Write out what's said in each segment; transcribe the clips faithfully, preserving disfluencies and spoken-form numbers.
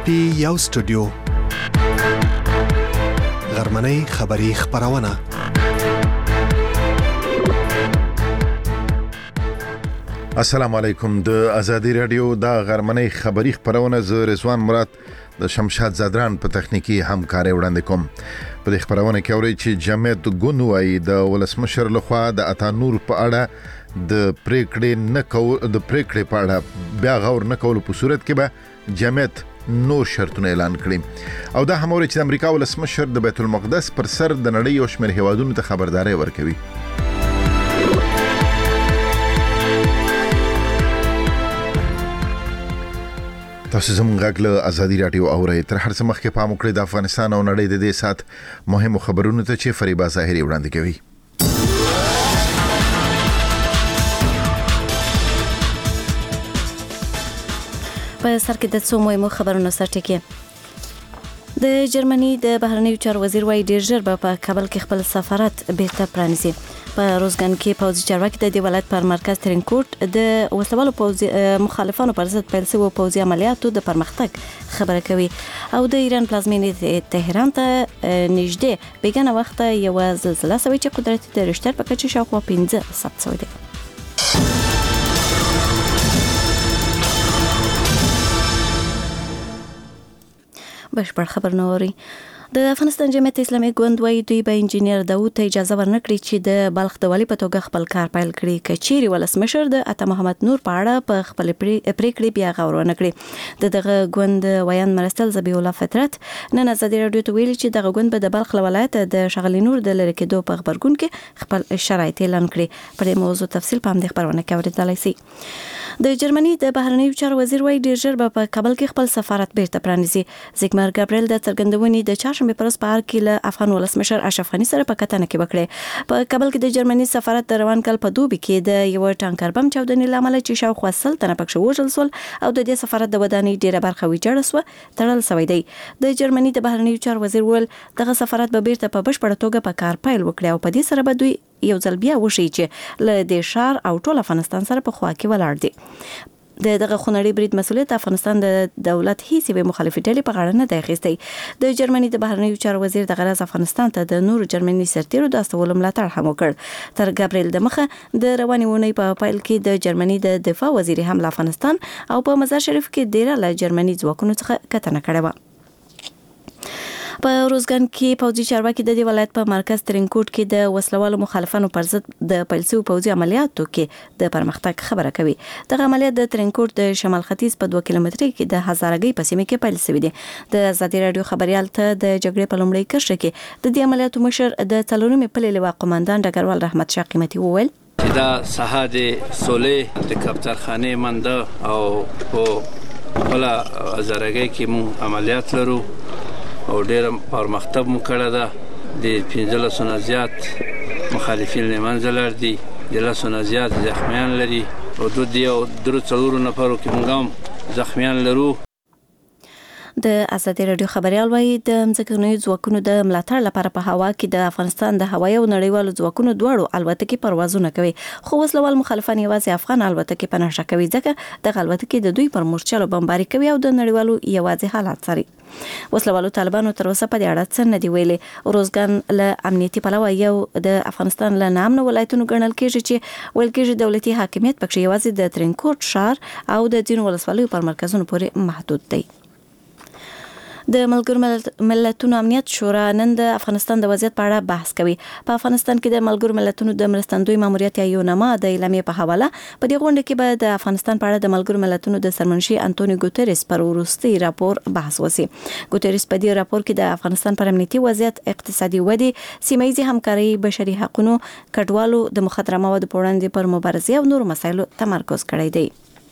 پی یو سټوډیو غرمنۍ خبری خبرونه. السلام علیکم. د ازادي رادیو د غرمنۍ خبری خبرونه ز رضوان مراد د شمشاد زادران په تخنیکی همکاري وړاندې کوم. په دې خبرونه کې اوري چې جمعیت ګونوي د ولسمشر لخوا د اتانور په اړه د پریکړې نه کول د پریکړې په اړه بیا غور نه کول په صورت کې به جمعیت نور شرطونه اعلان کړي. او دا هم اوري چې د امریکا ولسمشر د بیت المقدس پر سر د نړۍ او شمېر هیوادونو ته خبرداري ورکوي. تاسو زموږ غږ له ازادي رادیو اورئ. تر هر څه مخکې پام وکړئ د افغانستان او نړۍ د دې سات مهمو خبرونو ته چې فریبا ظاهري وړاندې کوي. په سر کې د څو مهمو خبرونو سرټکی. د جرمني د بهرنیو چارو وزیر وايي ډیر ژر به په کابل کې خپل سفارت بیرته پرانیزي. په روزګان کې پوځي چارواکي د ولایت پر مرکز ترینکوټ د وسلوالو پوځي مخالفانو پر ضد پیل شوی پوځي عملیاتو د پرمختګ خبره کوي. او د ایران پلازمینې تهران ته نږدې بیګانه وخت یو زلزلہ سوي چې قدرت د رشتر په کچه شاوخوا پنځه ثبت شوی دی. بشپړ خبر نوري. د افغانستان جمعیت اسلامي ګوند وايي دوی به انجینیر داوود ته اجازه ورنکړي چې د بلخ د والی په توګه خپل کار پیل کړي. کچيري ولسمشر د عطا محمد نور په اړه په خپل پریکړې بیا غور ونکړي. د دغه ګوند ویان مرستل زبی الله فطرت نن ازادي رادیو ته ویلي چې دغه ګوند به د بلخ ولایت د شغلی نور د لری کېدو په خبرګون کې خپل شرایط اعلان کړي. پر دې موضوع تفصیل په همدې خبرونه کې اوریدلای شي. د جرمني د بهرنیو چارو وزیر وايي ډیر ژر به په کابل کې خپل سفارت بیرته پرانیزي. زیګمار ګابریل د څرګندونې د چهارشنبه پر ورځ په اړه کې له افغان ولسمشر اشرف غنی سره په کتنه کې وکړي. په کابل کې د جرمني سفارت د روان کال په دوبي کې د یو ټانکر بم چاودنې لامل چې شاوخوا سل تنه پکښ وژل شول او د دې سفارت د ودانۍ ډیره برخه ویجاړه شوه تړل شوی دی. د جرمني د بهرنیو چارو وزیر ول دغه سفارت به بیرته په بشپړه توګه په کار پیل وکړي او په دې سره به دوی یو ځل بیا وشي چې له دې شهر او ټول افغانستان سره په خوا کې ولاړ دي. د دغه خونړي برید مسؤلیت افغانستان د دولت هیڅ به مخالفت ډلې په غاړه نه دی اخیستی. د جرمني د بهرنیو چارو وزیر د غرض افغانستان ته د نور جرمني سرتیرو د استولو ملاتړ هم وکړ. تر ګابریل د مخه د رواني ونې په پایل کې د جرمني د دفاع وزیر هم له افغانستان او په مزار شریف کې ډیره له جرمني ځواکونو څخه کتنه کړې و. په روزګان کې پوځي چارواکي د دې ولایت په مرکز ترینکوټ کې د وسلوالو مخالفانو پر ضد د پیلسو پوځي عملیاتو کې د پرمختګ خبره کوي. دغه عملیات د ترینکوټ د شمال ختیځ په دوه کیلومترۍ کې د هزارګۍ په سیمه کې پیل شوی دی. د ازادي رادیو خبريال ته د جګړې په لومړۍ کرښه کې د دې عملیاتو مشر د څلورمې پلې لواء قوماندان ډګروال رحمت شاه قیمتي وویل چې دا ساحه د سولې د کپترخانه منده او په بل ازارګۍ کې مو عملیات لرو او ډېر پرمختګ مو کړی ده. د پنځلسو نه زیات مخالفین له منځه لاړ دي، د لسو نه زیات زخمیان لري او دوه دیو درو څلورو نفرو کې موږ هم زخمیان لرو. د ازادي رادیو خبريال وايي د ځمکنیو ځواکونو د ملاتړ لپاره په هوا کې د افغانستان د هوایي او نړیوالو ځواکونو دواړو الوتکې پروازونه کوي. خو وسلوال مخالفان یوازې افغان الوتکې په نشه کوي ځکه د الوتکې د دوی پر مورچلو بمباري کوي او د نړیوالو یوازې حالات څاري. وسلوالو طالبانو تر اوسه په دې اړه څه نه دی ویلي. روزګان له امنیتي پلوه یو د افغانستان له نامنو ولایتونو ګڼل کېږي چې ویل کېږي دولتي حاکمیت پکې یوازې د ترینکوټ ښار او د ځینو ولسوالیو پر مرکزونو پورې محدود دی. د ملګرو ملتونو امنیت شورا نن د افغانستان د وضعیت په اړه بحث کوي. په افغانستان کې د ملګرو ملتونو د مرستندوی ماموریت یا یونما د اعلامیې په حواله په دې غونډه کې به د افغانستان په اړه د ملګرو ملتونو د سرمنشي انټونیو ګوتریس پر وروستي راپور بحث وسی. ګوتریس په دې راپور کې د افغانستان پر امنیتي وضعیت، اقتصادي ودې، سیمه ییزې همکاري، بشري حقوقو، کډوالو د مخدره موادو په وړاندې پر مبارزې او نور مسایلو تمرکز کړی دی.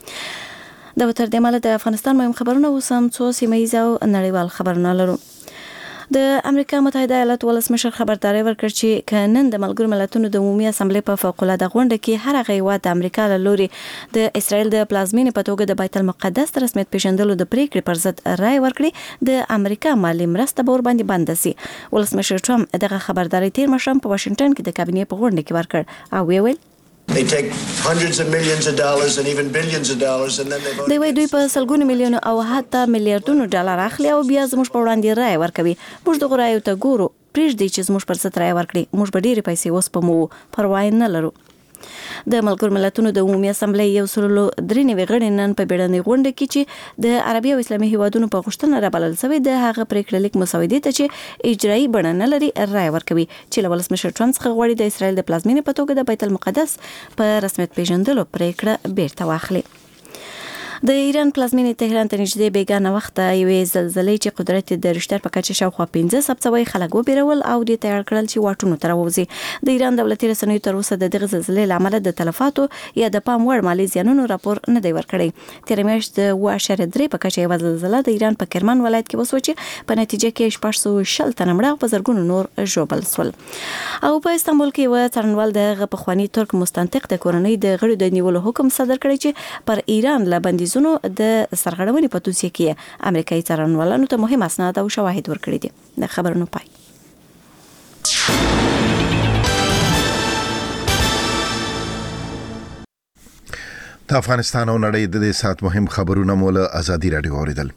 د وتر د مال د افغانستان مهم خبرونه وسم څو سیمه ییز او نړیوال خبرونه لرو. د امریکا متحده ایالات ولسمشر خبرداري ورکړ چې کانن د ملګرو ملتونو د عمومي اسمبلی په فوق العاده غونډه کې هر غیوات د امریکا له لوري د اسرائیل د پلازمینې په توګه د بیت المقدس رسمیت پیژندلو د پریکړې پر ضد رائے ورکړي. د امریکا مالی مرسته به ور باندې بند شي. ولسمشر ټرمپ دغه خبرداري تیر مشم په واشنگټن کې د کابینې په غونډه کې ورکړ او ویل They take hundreds of millions of dollars and even billions of dollars and then they vote. دوی وایي دوی په سلګونو میلیونو او حتی میلیارډونو ډالر اخلي او بیا زموږ په وړاندې رای ورکوي. موږ دغه رایو ته ګورو، پرېږدي چې زموږ پر ضد رای ورکړي. موږ به ډېرې پیسې وسپموو، پروا نه لرو. د ملګرو ملتونو د عمومي اسامبلې یو سل درې نوي غړي نن په بیړنۍ غونډه کې چې د عربي او اسلامي هیوادونو په غوښتنه رابلل شوی د هغه پریکړه لیک مسودې ته چې اجرایي بڼه نه لري رای ورکوي، چې له ولسمشر ټرمپ څخه غواړي د اسرائیل د پلازمینې په توګه د بیت المقدس په رسمیت پیژندلو پریکړه بیرته واخلي. د ایران پلازمینې تهران ته نږدې بیګانه وخت یوې زلزلې چې قدرت د رشتر په کچه شاوخوا پنځه سبڅوي خلک وبیرول او د تیار کړل چې واټونو ته راوځي. د ایران دولتي رسنیو تر اوسه د دغه زلزلې لامل د تلفاتو یا د پام وړ مالي زیانونو راپور نه دی ورکړی. تیر میاشت د اوه اعشاریه درې په کچه یوه زلزله د ایران په کرمان ولایت کې وسوه چې په نتیجه کې شپږ سوه شل تنه مړه او په زرګونو نور ژوبل شول. او په استانبول کې یو څارنوال د هغه پخواني ترک مستنطق د کورنۍ د غړو د نیولو حکم صادر کړی چې پر ایران له بندیزونو د سرغړونې په توصیه کې امریکایي څارنوالانو ته مهم اسناد او شواهد ورکړي دي. د خبرونو پای. د افغانستان او نړۍ د دې سات مهم خبرونه مول ازادي رادیو اوریدل.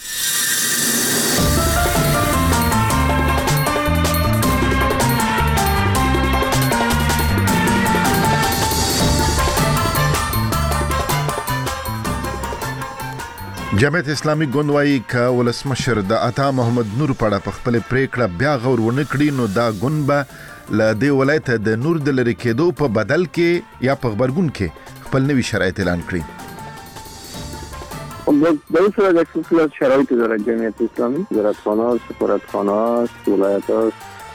جمعیت اسلامي ګوند وايي ک ولسمشر د عطا محمد نور په اړه په خپل پریکړه بیا غور ونه کړي نو دا ګوند به ل دې ولایت د نور د لری کېدو په بدل کې یا په خبرګون کې خپل نوي شرایط اعلان کړي. در این صورت یک سلسله از شرایط دارد جمعیت اسلامی، وزارتخانه، سفارتخانه، ولایت‌ها.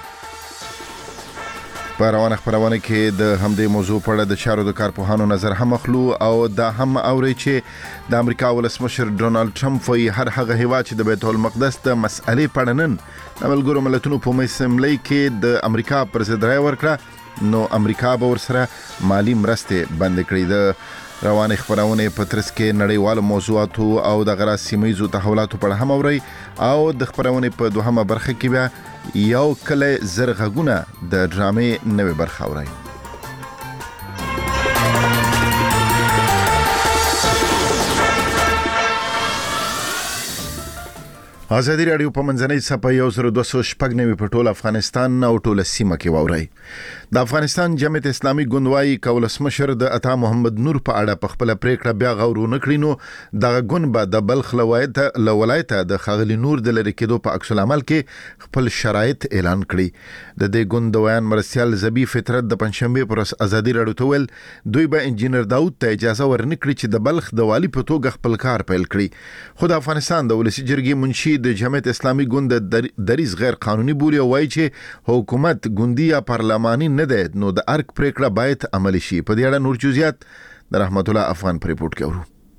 په روانه خبرونه کې د همدې موضوع په اړه د چارو د کارپوهانو نظر هم اخلو او دا هم اوري چې د امریکا ولسمشر ډونالد ټرمپ وايي هر هغه هیواد چې د بیت المقدس د مسئلې په اړه نن د ملګرو ملتونو په اسمبلی کې د امریکا پر ضد رای ورکړه نو امریکا به ورسره مالی مرستې بند کړي. د روانه خبرونه په ترڅ کې نړیوال موضوعاتو او د غرا سیمایي تحولاتو په اړه هم اوري او د خبرونه په دوهمه برخه کې بیا یو کله زرغونه د ډرامې نوې برخه اوري. ازادي رادیو په منځنۍ صفحه یو زر دوه سوه شپږ نوي په ټول افغانستان او ټول سیمه کې واوري. د افغانستان جمعیت اسلامي ګوند وايي ک ولسمشر د عطا محمد نور په اړه په خپل پریکړه بیا غور نه کړي نو دغه ګوند به د بلخ لوایت لولایت د خاغلی نور د لری کېدو په عکس العمل کې خپل شرایط اعلان کړي. د دې ګوند ویان مرسیال زبی فطرت د پنځشنبه پر ازادي رادیو ته ویل دوی به انجینر داوود ته اجازه ورنکړي چې د بلخ د والی په توګه خپل کار پیل کړي. خو د افغانستان د ولسی جرګې منشي د جمعیت اسلامي ګوند دریز غیر قانوني بولی او وایي چې حکومت ګوندی یا پارلماني نه ده نو د ارګ پریکړه باید عملی شي. په دې اړه نور جزئیات د رحمت الله افغان پر ریپورت کوي.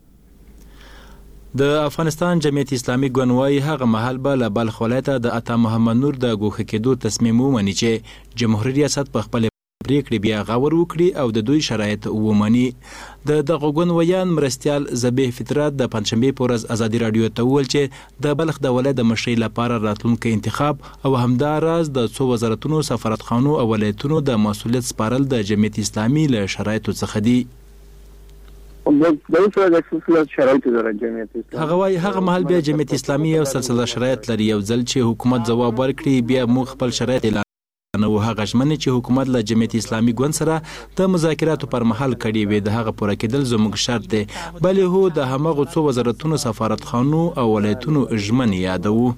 د افغانستان جمعیت اسلامي ګوند وايي هغه مهال به له بلخ ولایت د عطا محمد نور د ګوښه کېدو تصمیم ومني چې جمهوریت ریاست په خپل پریکړې بیا غور وکړي او د دوی شرایط ومني. د دغه ګوند ویان مرستیال زبیح فطرت د پنځشنبه په ورځ ازادي رادیو ته وویل چې د بلخ د ولایت د مشرۍ لپاره راتلونکي انتخاب او همداراز د څو وزارتونو سفارتخانو او ولایتونو د مسؤلیت سپارل د جمعیت اسلامي له شرایطو څخه دي. هغه وايي هغه مهال بیا جمعیت اسلامي یو سلسله شرایط لري. یو ځل چې حکومت ځواب ورکړي بیا موږ خپل شرایط اعلان نو هغه ژمنې چې حکومت له جمعیت اسلامي ګوند سره د مذاکراتو پر مهال کړي وي د هغه پوره کېدل زموږ شرط دی. بلې هو د همغو څو وزارتونو سفارتخانو او ولایتونو ژمنې یادوو.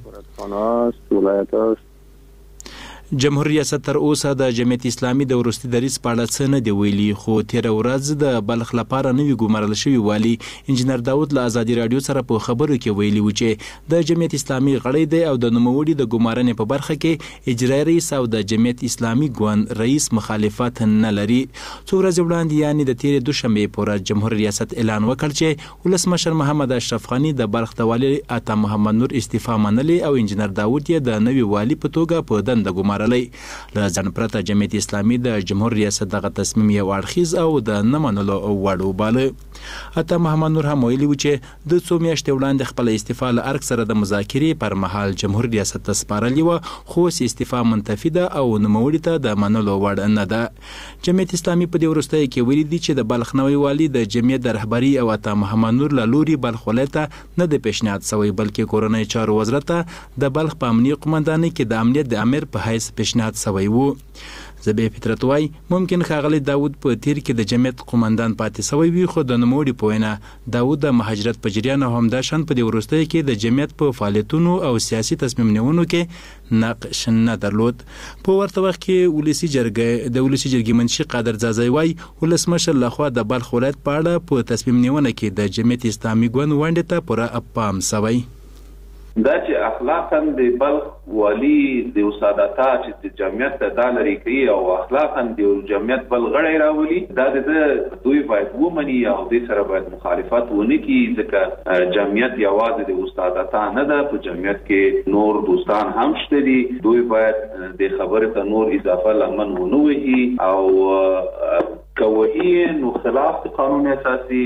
جمهوریت ریاست تر اوسه د جمعیت اسلامي د وروستي دریځ په اړه څه نه دی ویلي خو تیر ورځ د بلخ لپاره نوی ګمارل شوی والی انجینر داوود له ازادي رادیو سره په خبرو کې ویلي و چې د جمعیت اسلامي غړی دی او د نوموړي د ګمارنې په برخه کې اجرایي رئیس او د جمعیت اسلامي ګوند رئیس مخالفت نه لري. څو ورځې وړاندې یعنی د تیر دوشنبه په ورځ جمهوریت ریاست اعلان وکړ چې ولسمشر محمد اشرف غنی د بلخ د والي عطا محمد نور استعفا منلې او انجینر داوود یې د نوی والي په توګه په دنده ګمارل. له ځان پرته جمعیت اسلامي د جمهوریت ریاست دغه تصمیم یو اړخیز او د نه منلو وړ وباله. عطا محمد نور هم ویلي و چې د څو میاشتې وړاندې خپل استعفا له ارګ سره د مذاکرې پر مهال جمهور ریاست ته سپارلې وه، خو استعفا منتفي ده او نوموړي ته د منلو وړ نه ده. جمعیت اسلامي په دې وروستیو کې ویلي دي چې د بلخ نوی والي د جمعیت د رهبري او عطا محمد نور له لوري بلخ ولایت ته نه د پیشنهاد شوی، بلکې کورنۍ چارو وزارت ته د بلخ په امنیه قومندانۍ کې د امنیت د امیر په حیث پیشنهاد شوی و. زبې فطرت وای ممکن ښاغلی داود په تیر کې د جمعیت قومندان پاتې شوی وي، خو د نوموړي په وینا داود د مهاجرت په جریان او همداشان په دې وروستیو کې د جمعیت په فعالیتونو او سیاسي تصمیم نیونو کې نقش نه درلود. په ورته وخت کې ولسي جرګه د ولسي جرګې منشي قادر زازی وای ولسمشر لخوا د بلخ ولایت په اړه په تصمیم نیونه کې د جمعیت اسلامي ګوند ونډې ته پوره پام شوی. دا چې اخلاقا د بلخ والی د ساداتا چې د جمعیت ته دا لري کوي او اخلاقا د جمعیت بل غړی راولي، دا د دوی باید ومني او د سره باید مخالفت ونه کړي، ځکه جمعیت یوازې د ساداتا نه ده، په جمعیت کې نور دوستان هم شته دي. دوی باید د خبرې ته نور اضافه لمن ونه وهي او کوي نو خلاف قانون اساسي.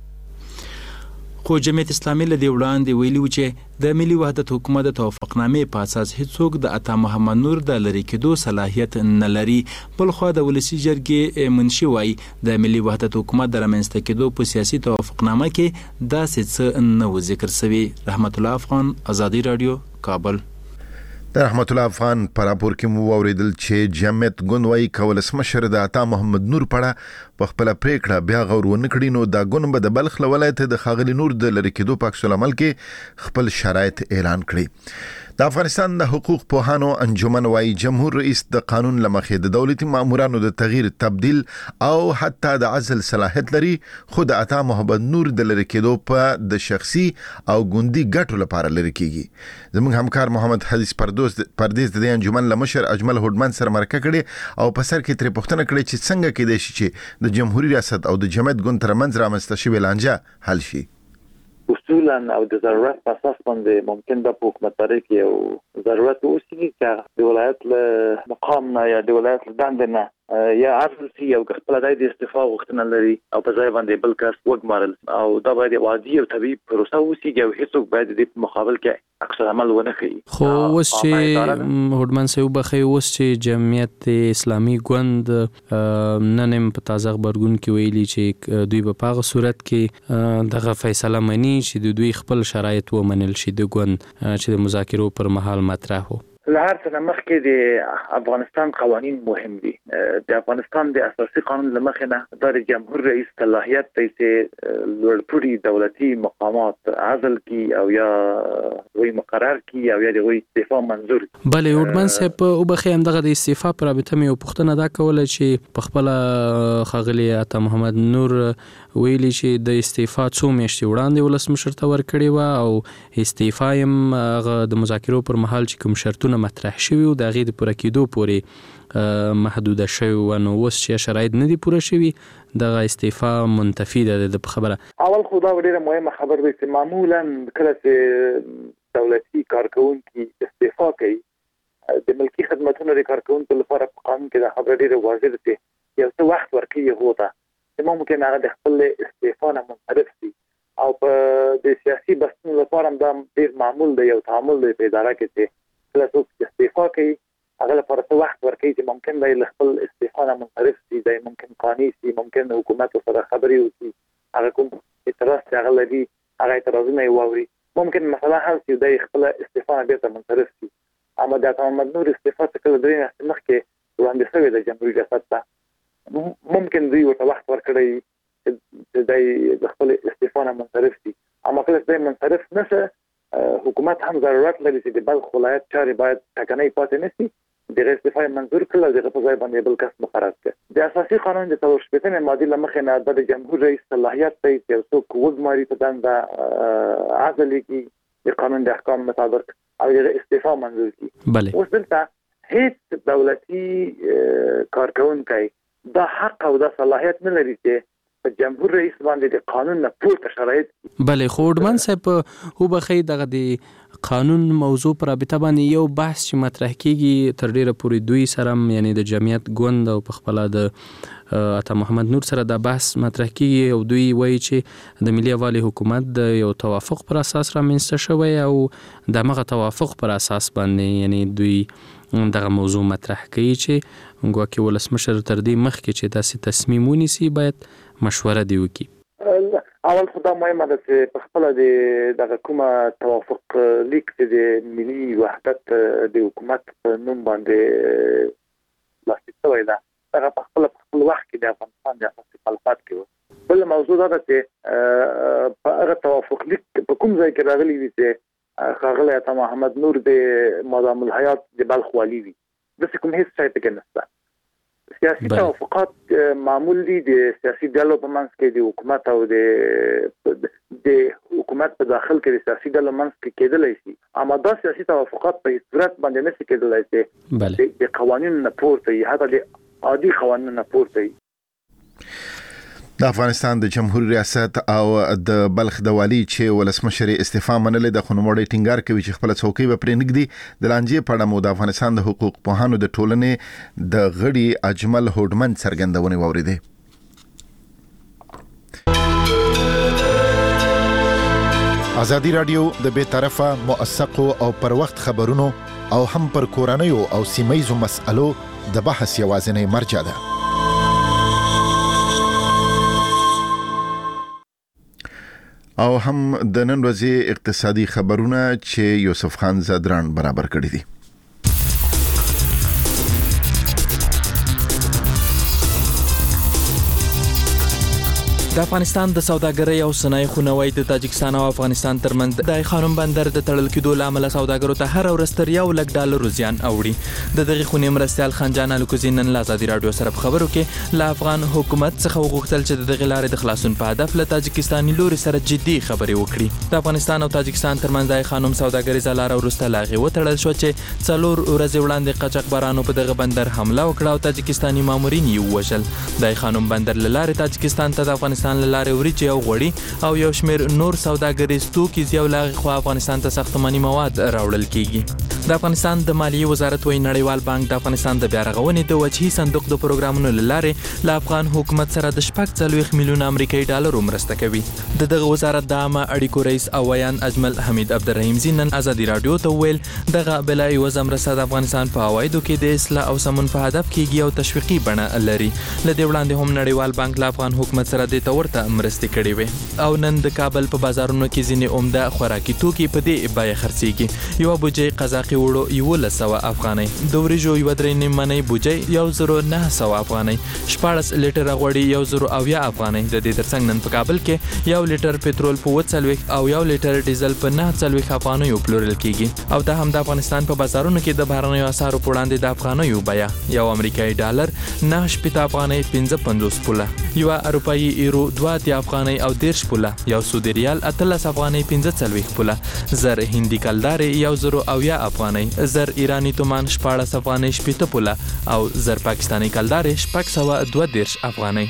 خو جمعیت اسلامي له دې وړاندې ویلي و چې د ملي وحدت حکومت د توافقنامې په اساس هیڅوک د عطا محمد نور د لرې کېدو صلاحیت نه لري. بلخوا د ولسي جرګې منشي وایي د ملي وحدت حکومت د رامنځته کېدو په سیاسي توافقنامه کې داسې څه نه و ذکر شوي. رحمت الله افغان، ازادي رادیو، کابل. د رحمت الله افغان پر راپور کې مو اوریدل چې جمعیت ګوند وايي ولسمشر د عطا محمد نور پړه په خپل پریکړه بیا غور ونه کړي، نو دا ګوند به د بلخ ولایت د خاغلی نور د لری کېدو په عکس العمل کې خپل شرایط اعلان کړي. د افغانستان د حقوق پوهانو انجمن وايي جمهور رئیس د قانون لمخې د دولتي مامورانو د تغییر، تبديل او حتی د عزل صلاحیت لري، خو د عطا محمد نور د لری کېدو په د شخصي او ګوندي ګټو لپاره لری کېږي. زموږ همکار محمد حدیث پردوس پردیس د انجمن لمشر اجمل هډمن سره مرکه کړي او په سر کې تر پوښتنه کړې چې څنګه کېدای شي چې د جمهوریت ریاست او د جمعیت ګوند ترمنځ رامنځته شوی لانجه حل شي. اصولا او د ضرورت په اساس باندې ممکن د حکومتداري کې او ضرورت اوسېږي چې د ولایت له مقام نه یا د ولایت له دندې نه یا عزل شي او خپل د استعفا غوښتنه لري او په ځای باندې بل کس وګمارل او دا باید واضح او طبيعي پروسه وسیږي او هیڅوک باید د مقابل کې عکس عمل ونه کوي. خو اوس چې هډمن سیو بخي اوس چې جمعیت اسلامي ګوند نن په تازه خبرګون کې ویلي چې دوی په هغه صورت کې دغه فیصله مني چې د دوی خپل شرایط ومنل شي د ګوند چې د مذاکرو پر مهال مطرح وو. لهر څه مخکې د افغانستان قوانين مهم دي. د افغانستان د اساسي قانون لمخې نه د جمهور رئیس صلاحیت دی چې لوړپوړي دولتي مقامات عزل کی او یا وی مقرر کی او یا د وی استعفا منظور. بله هډمن صاحب او بخي هم دغه د استعفا پر رابطه مې پوښتنه دا کوله چې په خپل خاغلی عطا محمد نور ویلي چې د استعفا څو میاشتې وړاندې ولسمشر ته ورکړی و او استعفا یې هغه د مذاکرو پر مهال چې کوم شرطونه مطرح شوی او د غیر پوره کېدو پورې محدوده شوی و، نو اوس چې شرایط نه دي پوره شوی دغه استعفا منتفی ده د خبره. اول خو دا ډیره مهمه خبر دی چې معمولا کله چې دولتي کارکونکي استعفا کوي د ملکی خدماتونو د کارکونکو لپاره په قانون کې دا خبره ډیره واضح ده چې یو څه وخت ورکړي هوته چې ممکن هغه د خپل استعفا نه منصرف شي او په د سیاسي بحثونو لپاره دا ډیر معمول دی، یو تعامل دی په اداره کې چې کله څوک استعفا کوي هغه لپاره څه وخت ورکړي چې ممکن دی خپل استعفا نه منصرف شي، دی ممکن قانوني شي، ممکن حکومت سره خبرې وکړي، هغه کوم اعتراض چې هغه لري هغه اعتراضونه یې واوري، ممکن مثلا حل شي دی خپل استعفا نه بیرته منصرف شي. اما د عطا محمد نور استعفا څخه درې میاشتې مخکې وړاندې شوې د جمهوریت ریاست ته، ممکن دوی ورته وخت ورکړي چې دی د خپل استعفا نه منصرف شي. اما کله چې منصرف نشه حکومت هم ضرورت لري چې د بلخ ولایت چارې باید ټاکنۍ پاتې نشي، د استعفا منظور کړل د په ځای باندې بل کس مقرر کړي. د اساسي قانون د څلور شپږمې ماده لمخې نه د جمهور رئیس صلاحیت دی چې څوک وګماري په دنده عزل کی د قانون د احکام مطابق او د استعفا منظور کی. بله اوس دلته هیڅ دولتي کارکونکی دا حق او دا صلاحیت نه لري چې جمهور رئیس باندې د قانون نه پورته شرایط. بله خو هډمن صاحب او بخي دغه د قانون موضوع پر رابطه باندې یو بحث چې مطرح کیږي تر ډیره پورې دوی سره یعنی د جمعیت ګوند او په خپل د عطا محمد نور سره دا بحث مطرح کیږي او دوی وایي چې د ملي یووالي حکومت د یو توافق پر اساس رامنځته شوی او د هغه توافق پر اساس باندې یعنی دوی دغه موضوع مطرح کوي چې ګواکې ولسمشر تر دې مخکې چې تاسو تصمیم ونیسي باید مشوره دی وکړي. اول خو دا مهمه ده چې په خپل د دغه کومه توافق لیک د ملي وحدت د حکومت په نوم باندې لاسلیک شوی ده هغه په خپل خپل وخت کې د افغانستان د اساسي ملفات کې بل موضوع دا ده چې په هغه توافق لیک په کوم ځای کې راغلی وي چې خاغلی عطا محمد نور د مدام الحیات د بلخ والی وي د کوم هیڅ ځای ته نشته. سیاسي توافقات معمول دي د سیاسي ډلو په منځ کې د حکومت او د د حکومت په داخل کې د سیاسي ډلو منځ کې کېدلای شي اما دا سیاسي توافقات په هیڅ صورت باندې نشي کېدلای چې د قوانینو نه پورته وي حتی د عادي قوانینو نه پورته وي. د افغانستان د جمهوریت ریاست او د بلخ د والی چې ولسمشر استعفا منلې د خنوړې ټینګار کوي چې خپل څوکۍ به پرې نګدي د لانجې په اړه مو د افغانستان د حقوق پوهانو د ټولنې د غړي اجمل هوډمن څرګندونه ووریده. ازادي رادیو د بے طرفه موثقو او پر وخت خبرونو او هم پر کورنیو او سیمایزو مسألو د بحث یوازینی مرجع ده. او هم د نن ورځې اقتصادي خبرونه چې یوسف خان زادران برابر کړی دي. د افغانستان د سوداګرۍ او صنایع خونوي د تاجکستان او افغانستان ترمنځ د خانم بندر د تړل کېدو لامل سوداګرو ته هر ورځ تر یو لک ډالر زیان اوړي. د دغه خونې مرستيال خنجان الکوزي نن له ازادي رادیو سره په خبرو کې له افغان حکومت څخه وغوښتل چې د دغه لارې د خلاصون په هدف له تاجکستاني لوري سره جدي خبرې وکړي. د افغانستان او تاجکستان ترمنځ د خانم سوداګریزه لار ورسته لاغي وتړل شو چې څلور ورځې وړاندې قاچاقبرانو په دغه بندر حمله وکړه او تاجکستاني مامورین یې ووژل. د خانم بندر لارې تاجکستان ته د افغانستان لارې ورچې او غوړي او یو شمیر نور سوداګریز توکي یو لاغي خو افغانستان ته ساختماني مواد راوړل کیږي. د افغانستان د مالیې وزارت وایي نړیوال بانک د افغانستان د بیا رغونې د وجهي صندوق د پروګرامونو لارې له افغان حکومت سره د شپږ څلوېښت میلیونه امریکایي ډالر مرسته کوي. د دغه وزارت د عامه اړیکو رئیس او ویان اجمل حمید عبدالرحیم زینن ازادي رادیو ته ویل دغه بلای وزم رسد افغانستان په اوایدو کې د اصلاح او سمون په هدف کېږي او تشویقي بڼه لري. لدې وړاندې هم نړیوال بانک له افغان حکومت سره د تورته مرستې کړې وي او نن د کابل په بازارونو کې ځینې عمده خوراکي توکي په دې بیه خرڅېږي. یو بوجۍ قزاقي وړو یولس سوه افغانۍ، د وریجو یو درې نیم منۍ بوجۍ یو زرو نه سوه افغانۍ، شپاړس لیټره غوړي یو زرو اویا افغانۍ. د دې ترڅنګ نن په کابل کې یو لیټر پټرول په اووه څلوېښت او یو لیټر ډیزل په نهه څلوېښت افغانیو پلورل کېږي. او دا هم د افغانستان په بازارونو کې د بهرنیو اسعارو په وړاندې د افغانیو بیه یو امریکایي ډالر نهه شپېته افغانۍ پنځه پنځوس پوله، یوه اروپایي ایرو دوه اتیا افغانۍ او دېرش پوله، یو سعودي ریال اتلس افغانۍ پنځه څلوېښت پوله، زر هندي کلدارې یو زرو اویا افغانۍ، زر ایرانی تومان شپاړس افغانۍ شپېته پوله او زر پاکستاني کلدارې شپږ سوه دوه دېرش افغانۍ.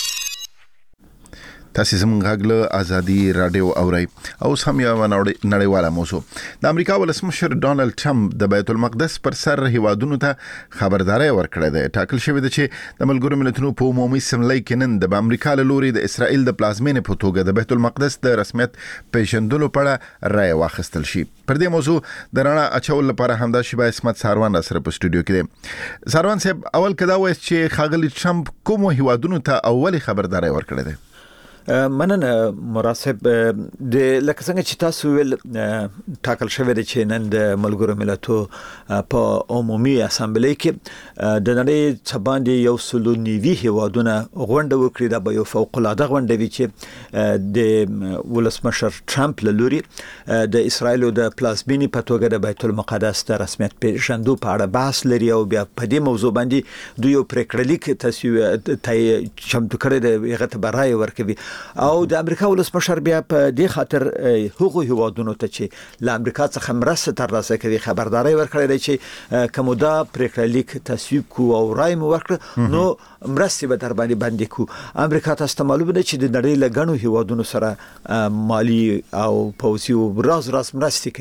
تاسو زموږ غږ له ازادي رادیو اورئ. او سم یو نړیواله موضوع د امریکا ولسمشر ډونالد ټرمپ د بیت المقدس پر سر هیوادونو ته خبرداري ورکړه ده. ټاکل شوی ده چې د ملګرو ملتونو په عمومي سملۍ کې نن د امریکا له لوري د اسرائیل د پلازمینې په توګه د بیت المقدس د رسمیت پیژندلو په اړه رائے واخیستل شي. پر دې موضوع د رڼا اچول لپاره همدا شیبه اسمت ساروان سره په استودیو کې دی. ساروان صاحب، اول کدا وایي چې خاغلی ټرمپ کوم هیوادونو ته اولی خبرداري ورکړه ده؟ مننه مراسب. د لکه څنګه چې تاسو ویل ټاکل شوی دی چې نن د ملګرو ملتو په عمومي اسامبلې کې د نړۍ څخه باندې یو سلو نیوي هیوادونه غونډه وکړي. دا به یو فوق العاده غونډه وي چې د ولسمشر ټرمپ له لوري د اسرائیل د پلازمینې په توګه د بیت المقدس د رسمیت پیژندو په اړه بحث لري او بیا په دې موضوع باندې دوی یو پریکړه لیک تصویب ته چمتو کړی دی، هغه ته برای ورکوي. او د امریکا ولسمشر بیا په دې خاطر هغو هیوادونو ته چې له امریکا څخه مرسته ترلاسه کوي خبرداري ورکړی دی چې کوم دا پریکړه لیک تصویب کو او رای مو ورکړ نو مرستې به در باندې باندې کو. امریکا تاسو ته معلومه ده چې د نړۍ له غنو هیوادونو سره مالی او پوځي او راز راز مرستې کوي.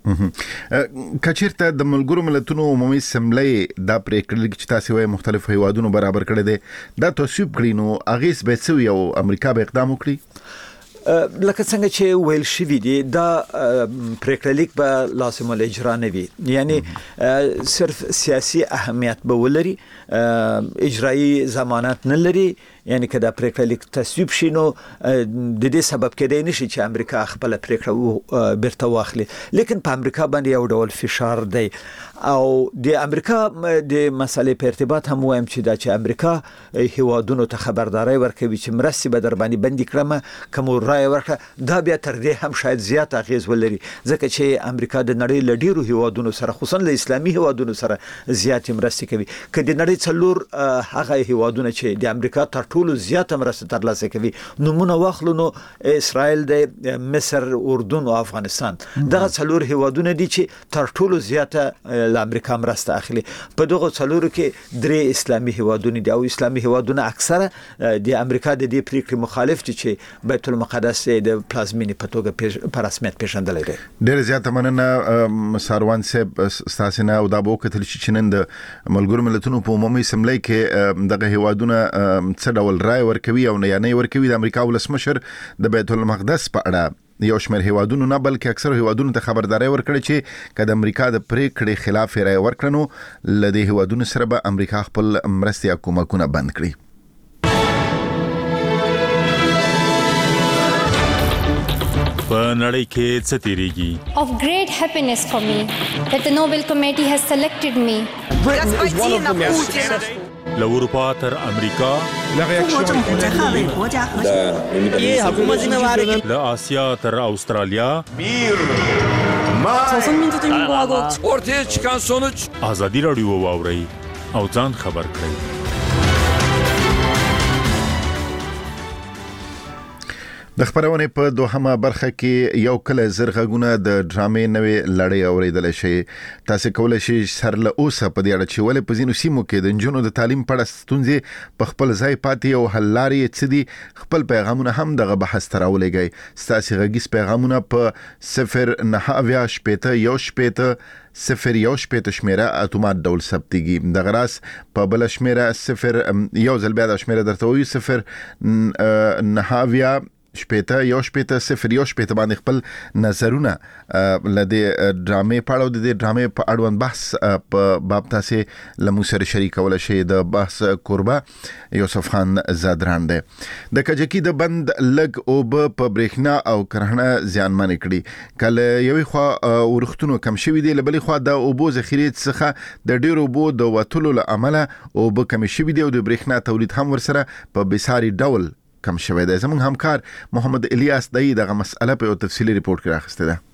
کچیرته د ملګرو ملتونو عمومي اسمبلی دا پریکړه چې تاسو وايي مختلف هیوادونو برابر کړی دی دا تصویب کړي نو اغیز به څه یو امریکا به اقدام وکړي لکه څنګه چې ویل شوی دی دا پریکړه لیک به لازم الاجرا نه وي یعنی صرف سیاسي اهمیت به ولري اجرایی ضمانت نه لري یعنی که دا پریکړه لیک تصویب شي نو د دې سبب کېدای نشي چې امریکا خپل پریکړه بیرته واخلي لیکن په امریکا باندې یو ډول فشار دی او د امریکا د مسلې په ارتباط هم وایم چې دا چې امریکا هیوادونو ته خبرداري ورکوي چې مرستې به در باندې بندي کړم کوم رای ورکړه دا بیا تر دې هم شاید زیات اغیز ولري ځکه چې امریکا د نړۍ له ډیرو هیوادونو سره خصوصا له اسلامي هیوادونو سره زیات مرستې کوي که د نړۍ څلور هغه هیوادونه چې د امریکا تر ټولو زیات مرسته ترلاسه کوي نمونه واخلو نو اسرائیل د مصر اردن او افغانستان دغه څلور هیوادونه دي چې تر ټولو زیاته له امریکا مرسته اخلي په دغه څلورو کې درې اسلامي هیوادونه دي او اسلامي هیوادونه اکثره د امریکا د دې پریکړې مخالف دي چې بیت المقدس د پلازمینې په توګه په رسمیت پیژندل دي ډېر زیات مننه ساروان صاحب ستاسو نه او دا به کتل چې نن د ملګرو ملتونو په عمومي اسمبلی کې دغه هیوادونه څه ډول رای ورکوي او نه نه ورکوي د امریکا ولسمشر د بیت المقدس په اړه یو شمېر هیوادونو نه بلکې اکثر هیوادونو ته خبرداري ورکړي چې که د امریکا د پریکړې خلاف رای ورکړنو لدې هیوادونو سره به امریکا خپل مرستې او کومکونه بند کړي په نړۍ کې څه تیریږي Of great happiness for me that the Nobel Committee has selected me. Britain is one of the most successful له اروپا تر امریکا له آسیا تر استرالیا ortaya çıkan sonuç ازادي رادیو واوري او ځان خبر کړئ د خبرونه په دوهمه برخه کې یو کله زرغونه د ډرامې نوې لړۍ اوریدل شي تاسو کولای شئ سر له اوسه په دې اړه چې ولې په ځینو سیمو کې د جنونو د تعلیم په اړه ستونزې په خپل ځای پاتې او حل لارې څه دي خپل پیغامونه هم دغه بحث تراولېږي ستاسو غږیز پیغامونه په صفر نه اویا شپېته یو شپېته صفر یو شپېته شمیره اتومات ډول ثبتېږي د غراس په بل شمیره صفر یو ځل بیا د شمیره درته وایي صفر نه اویا شپېته یو شپېته صفر یو شپېته باندې خپل نظرونه لدې ډرامې په اړه د دې ډرامې په اړوند بحث په باب تاسو له موږ سره شریکول شي د بحث قربا یوسف خان زادران دی د کجکی د بند لګ او په برېښنا او کرهڼه زیانمن کړي کله یوې خوا ورختونو کم شوي دي لبلې خوا د اوبو ذخیرې څخه د ډېرو اوبو د وټولو له امله اوبه کم شوي دي او د برېښنا تولید هم ورسره په بساري ډول کم شوی دی زموږ همکار محمد الیاس دای دغه مسأله په یو تفصیلی ریپورت کې راخسته ده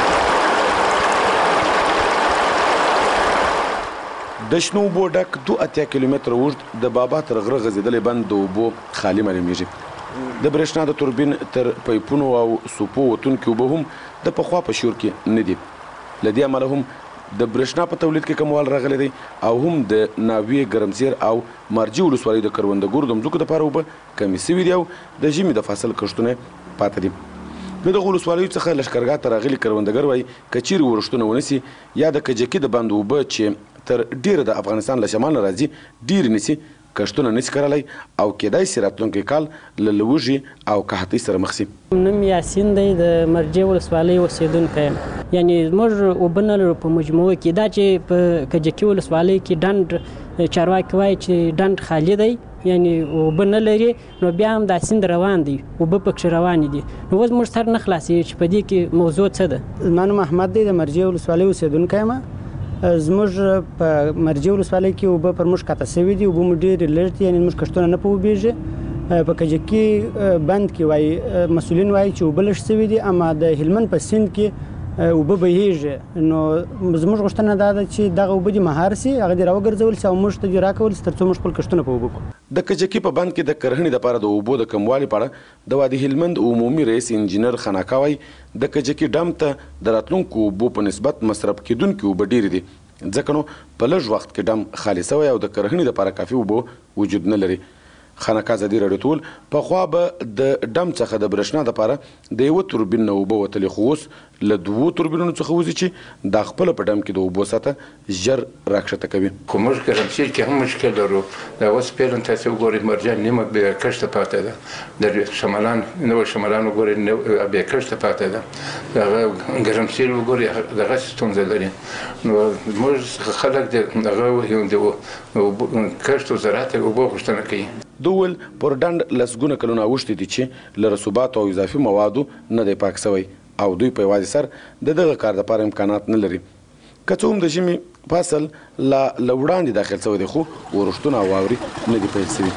د شنو اوبو ډک دوه اتیا کیلومتر اوږد د بابا تر غره غځېدلی بند د اوبو خالي معلومیږي د برېښنا د توربین تر پایپونو او سوپو وتونکي اوبه هم د پخوا په شور کې نه دي له دې امله هم د برېښنا په تولید کې کموال راغلی دی او هم د ناوې ګرمسیر او مارجې ولسوالۍ د کروندګرو د مځکو دپاره اوبه کمې سوي دي او د ژمي د فصل کښتونه پاته دي د دغو ولسوالیو څخه لښکرګاه ته راغلي کروندګر وایي که چیرې ورښتونه ونیسي یا د کجکي د بند اوبه چې تر ډیره د افغانستان له شمال نه راځي ډیرې نیسي کښتونه نشي کړلی او کېدای شي راتلونکی کال له لوږې او قحطۍ سره مخ شي. نوم یاسین دی د مرجې ولسوالۍ اوسېدونکی یم یعنې زموږ اوبه نه لرو په مجموعه کې دا چې په کجکي ولسوالۍ کې ډنډ چارواکي وایي چې ډنډ خالي دی یعنې اوبه نه لري نو بیا هم دا سیند روان دی اوبه پکښې روانې دي نو اوس موږ سر نه خلاصېږي چې په دې کې موضوع څه ده. زما نوم احمد دی د مرجې ولسوالۍ اوسېدونکی یم زموږ په مرجې ولسوالۍ کې اوبه پر موږ قطع سوي دي اوبه مو ډېرې لږ دي یعنې موږ کښتونه نه پوهېږي په کجکي بند کې وایي مسؤلین وایي چې اوبه لږ سوي دي اما د هلمند په سیند کې اوبه بهیږي نو زموږ غوښتنه دا ده چې دغه اوبه دې مهار سي هغه دې راوګرځول سي او موږ ته دې راکول سي تر څو موږ خپل کښتونه په اوبه کړو. د کجکي په بند کې د کرهڼې دپاره د اوبو د کموالي په اړه د وادي هلمند عمومي رئیس انجینر خناکا وایي د کجکي ډم ته د راتلونکو اوبو په نسبت مصرف کېدونکي اوبه ډېرې دي ځکه نو په لږ وخت کې ډم خالي سوی او د کرهڼې دپاره کافي اوبه وجود نه لري. خانقاه ازادي راډیو ټول په خوا به د ډم څخه د برېښنا لپاره د یو توربین نه اوبه وتلې خو اوس له دوو توربینونو څخه وځي چې د خپل په ډم کې د اوبو سطح ژر راکښته کوي. کومش ګرمسیر کې هم مشکل لرو. دا اوس پیلن تاسو وګورئ مرجان نیمه به کښته پاتې ده. د شمالان نو شمالان وګورئ به کښته پاتې ده. دا ګرمسیر وګورئ دغه ستونزه لري. نو موږ خلک دغه یو د کښتو زراعت اوبو غوښتنه کوي. دوول پر ډنډ لسګونه کلونه اوښتي دي چې له رسوباتو او اضافي موادو نه دی پاک سوی او دوی په یوازې سر د دغه کار لپاره امکانات نه لري. که څه هم د ژمي فصل لا له وړاندې داخل سوی دی خو اورښتونه او واورې نه دي پیل سوي.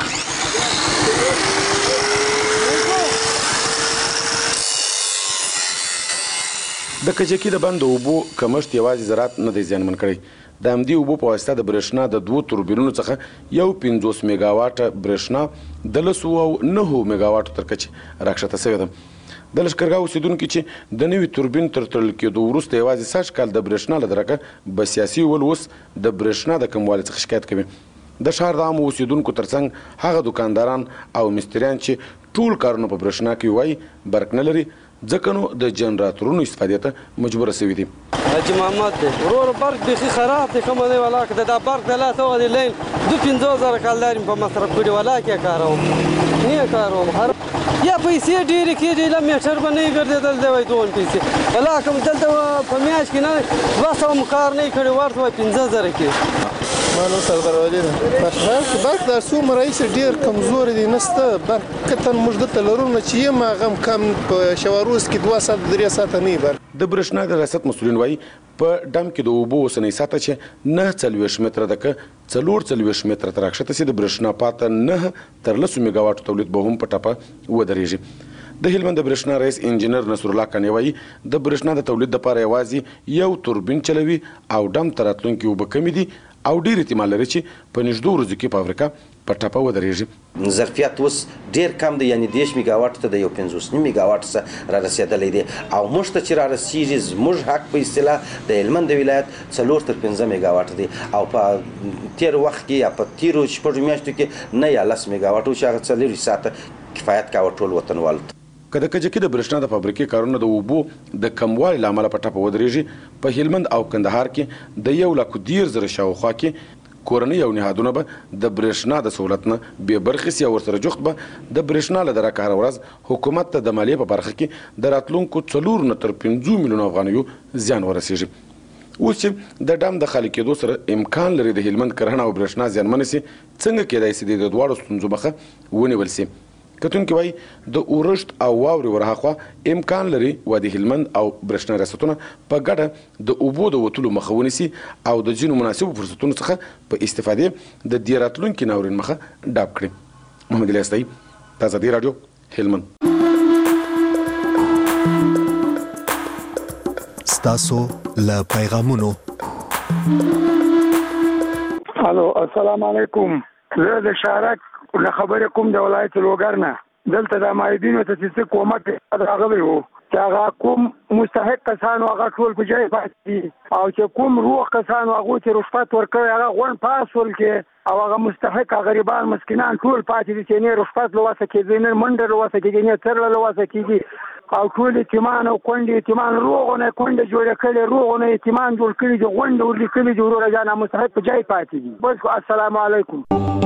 د کجکي د بند اوبو کمښت یوازې زراعت نه دی زیانمن کړی. د همدې اوبو په واسطه د برېښنا د دوو توربینونو څخه یو پنځوس میګا واټه برېښنا د لسو او نهو میګا واټو تر کچې راکښته سوې ده. د لښکرګاه اوسېدونکي چې د نوي توربین تر تړل کېدو وروسته یوازې سږ کال د برېښنا له درکه به سیاسي ول اوس د برېښنا د کموالي څخه شکایت کوي. د ښار د عامو اوسېدونکو ترڅنګ هغه دوکانداران او مستریان چې ټول کارونه په برېښنا کوي وایي برق نه لري ځکه نو د جنراتورونو استفادې ته مجبوره سوي دي. حاجي محمد دی ورور برق بیخي خراب دی کومه دی ولا که دا برق د لا ته د لیل دو پنځوس زره کال په مصرف کړي ولا کې کاروم نه کاروم هر یا پیسې ډېرې کېږي له میټر به نه یې ګرځېدل دی وایي دومره پیسې ولا کوم دلته په میاشت کې نه دوه سوه مو کار نه یې کړی ورته وایي پنځه زره کې. مانو سردار ولي ده برق در څومره رئیس ډېر کمزوري دی نسته برق کتن موږ دلته لرو نه چې یم هغه هم کم په شواروز کې دوه ساعته درې ساعته نه وي برق. د برېښنا د ریاست مسؤلین وایي په ډم کې د اوبو اوسنۍ سطحه چې نه څلوېښت متره ده که څلور څلوېښت متره ته راکښته سي د برېښنا پاته نه تر لسو میګا واټو تولید به هم په ټپه ودرېږي. د هلمند د برېښنا رئیس انجینر نصر الله کاني وایي د برېښنا د تولید لپاره یوازې یو توربین چلوي او ډم ته راتلونکي اوبه کمې دي او ډېر احتمال لري چې په نږدو ورځو کې فابریکه په ټپه ودرېږي. ظرفیت اوس ډېر کم دی یعنې دېرش میګا واټ ته د یو پنځوس نیم میګا واټ څخه را رسېدلی دی او موږ ته چې را رسېږي زموږ حق په اصطلاح د هلمند د ولایت څلور تر پنځه میګا واټ دی او په تېر وخت کې یا په تېرو شپږو میاشتو کې نه یا لس میګا واټ و چې هغه څلوېښت ساعته کفایت کاوه ټول وطنوالو ته. که د کجکي د برېښنا د فابریکې کارونه د اوبو د کموالي له امله په ټپه ودرېږي په هلمند او کندهار کې د یو لک دېرش زره شاوخوا کې کورنۍ او نهادونه به د برېښنا د سهولت نه بې برخې سي او ورسره جوخت به د برېښنا له درکه هره ورځ حکومت ته د مالیې په برخه کې د راتلونکو څلورو نه تر پنځو میلیونو افغانیو زیان ورسېږي. اوس چې د ډم د خالي کېدو سره امکان لري د هلمند کرهڼه او برېښنا زیانمنه سي څنګه کېدای سي د دواړو ستونزو مخه ونیول سي. کتونکي وایي د اورښت او واورې ورهاخوا امکان لري وادي هلمند او برېښنا ریاستونه په ګډه د اوبو د وتلو مخه ونیسي او د ځینو مناسبو فرصتونو څخه په استفادې د دې راتلونکي ناورین مخه ډاب کړي. محمد الیاس طیب، ازادي راډیو، هلمند. ستاسو له پیغامونو. الو السلام علیکم. زه د شارک له خبرې کوم د ولایت لوګر نه. دلته د مایدینو ته چې کومک راغلی وو چې هغه کوم مستحق کسان هغه ټول په ځای پاتې او چې کوم روغ کسان هغه چې رشوت ورکوي هغه غون پاسول کې او هغه مستحق غریبان مسکینان ټول پاتې دي چې نه رشوت لواسه کېږي نه منډه لواسه کېږي نه تر لواسه کېږي او ټول یتیمان او کونډې یتیمان روغونه کونډه جوړ کړي روغونه یتیمان جوړ کړي دي غونډه ورلي کړي دي ورور جان مستحق په ځای پاتې دي. بس السلام علیکم.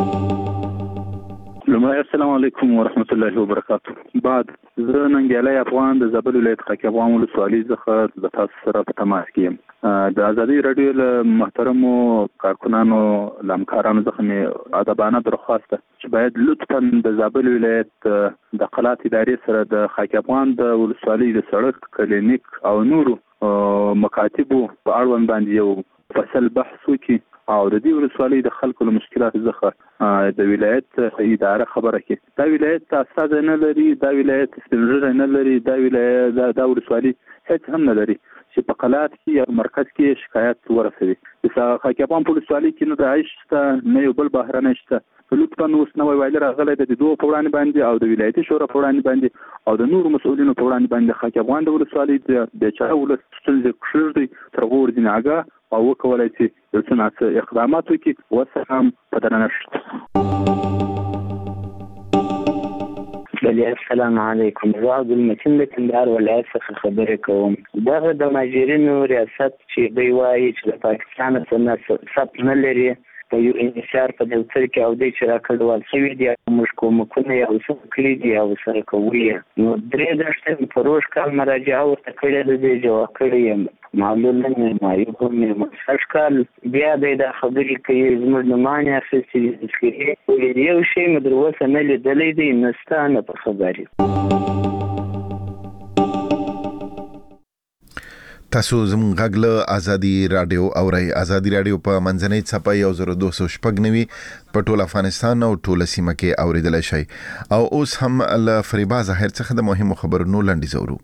لومړی السلام علیکم ورحمت الله وبرکاتو. بعد زه ننګیالی افغان د زابل ولایت خاک افغان ولسوالۍ څخه د تاسو سره په تماس کې یم. د ازادي راډیو له محترمو کارکنانو له همکارانو څخه مې ادبانه درخواست ده چې باید لطفا د زابل ولایت د قلات ادارې سره د خاک افغان د ولسوالۍ د سړک کلینیک او نورو مکاتبو په اړوند باندې یو فصل بحث وکړي او د دې ولسوالۍ د خلکو له مشکلاتو څخه د ولایت اداره خبره کوي. دا ولایت استاد نه لري، دا ولایت سپینږیری نه لري، دا ولایت دا ولسوالۍ هیڅ هم نه لري چې په قلات کې یا مرکز کې شکایت ورسوي. د خاک افغان په ولسوالۍ کې نه د عیش شته نه یو بل بهرنی شته. لطفا اوس نوی وایي راغلی د دوه په وړاندې باندې او د ولایتي شورا په وړاندې باندې او د نورو مسؤلینو په وړاندې باندې خاک افغان د ولسوالۍ د بیچاره ولس ستونزې کښږدي تر هغو ورځې نه آګاه او وکولای شي یو څه اقدامات وکړي. وسه هم په درنښت. کړلې. السلام علیکم. زه عبدالمتین د کندهار ولایت څخه خبرې کوم. دغه د مهاجرینو ریاست چې دوی وایي چې د پاکستان سره ثبت نه لري په یو انحصار په دفتر کې او دوی چې راکړل شوي دي موږ کومکونه یې اوسه کړي دي او سره کوي. نو درې داشته په روز کال مراجعه ورته کړې ده جواب کړی یم معلومه نه مایو کومه مشکل بیا د خبرې کوي زموږ نه معنی اخیستي دي یو شی مدروسه نه لیدلې دي نستانه په خبرې. تاسو زموږ غږ له ازادي رادیو اورئ. ازادي رادیو په منځنۍ څپه یو زر دوه سوه شپږ نوي په ټول افغانستان او ټول سیمه کې اوریدلای شئ. او اوس هم له فریبا ظاهر څخه د مهمو خبرونو لنډیز اورو.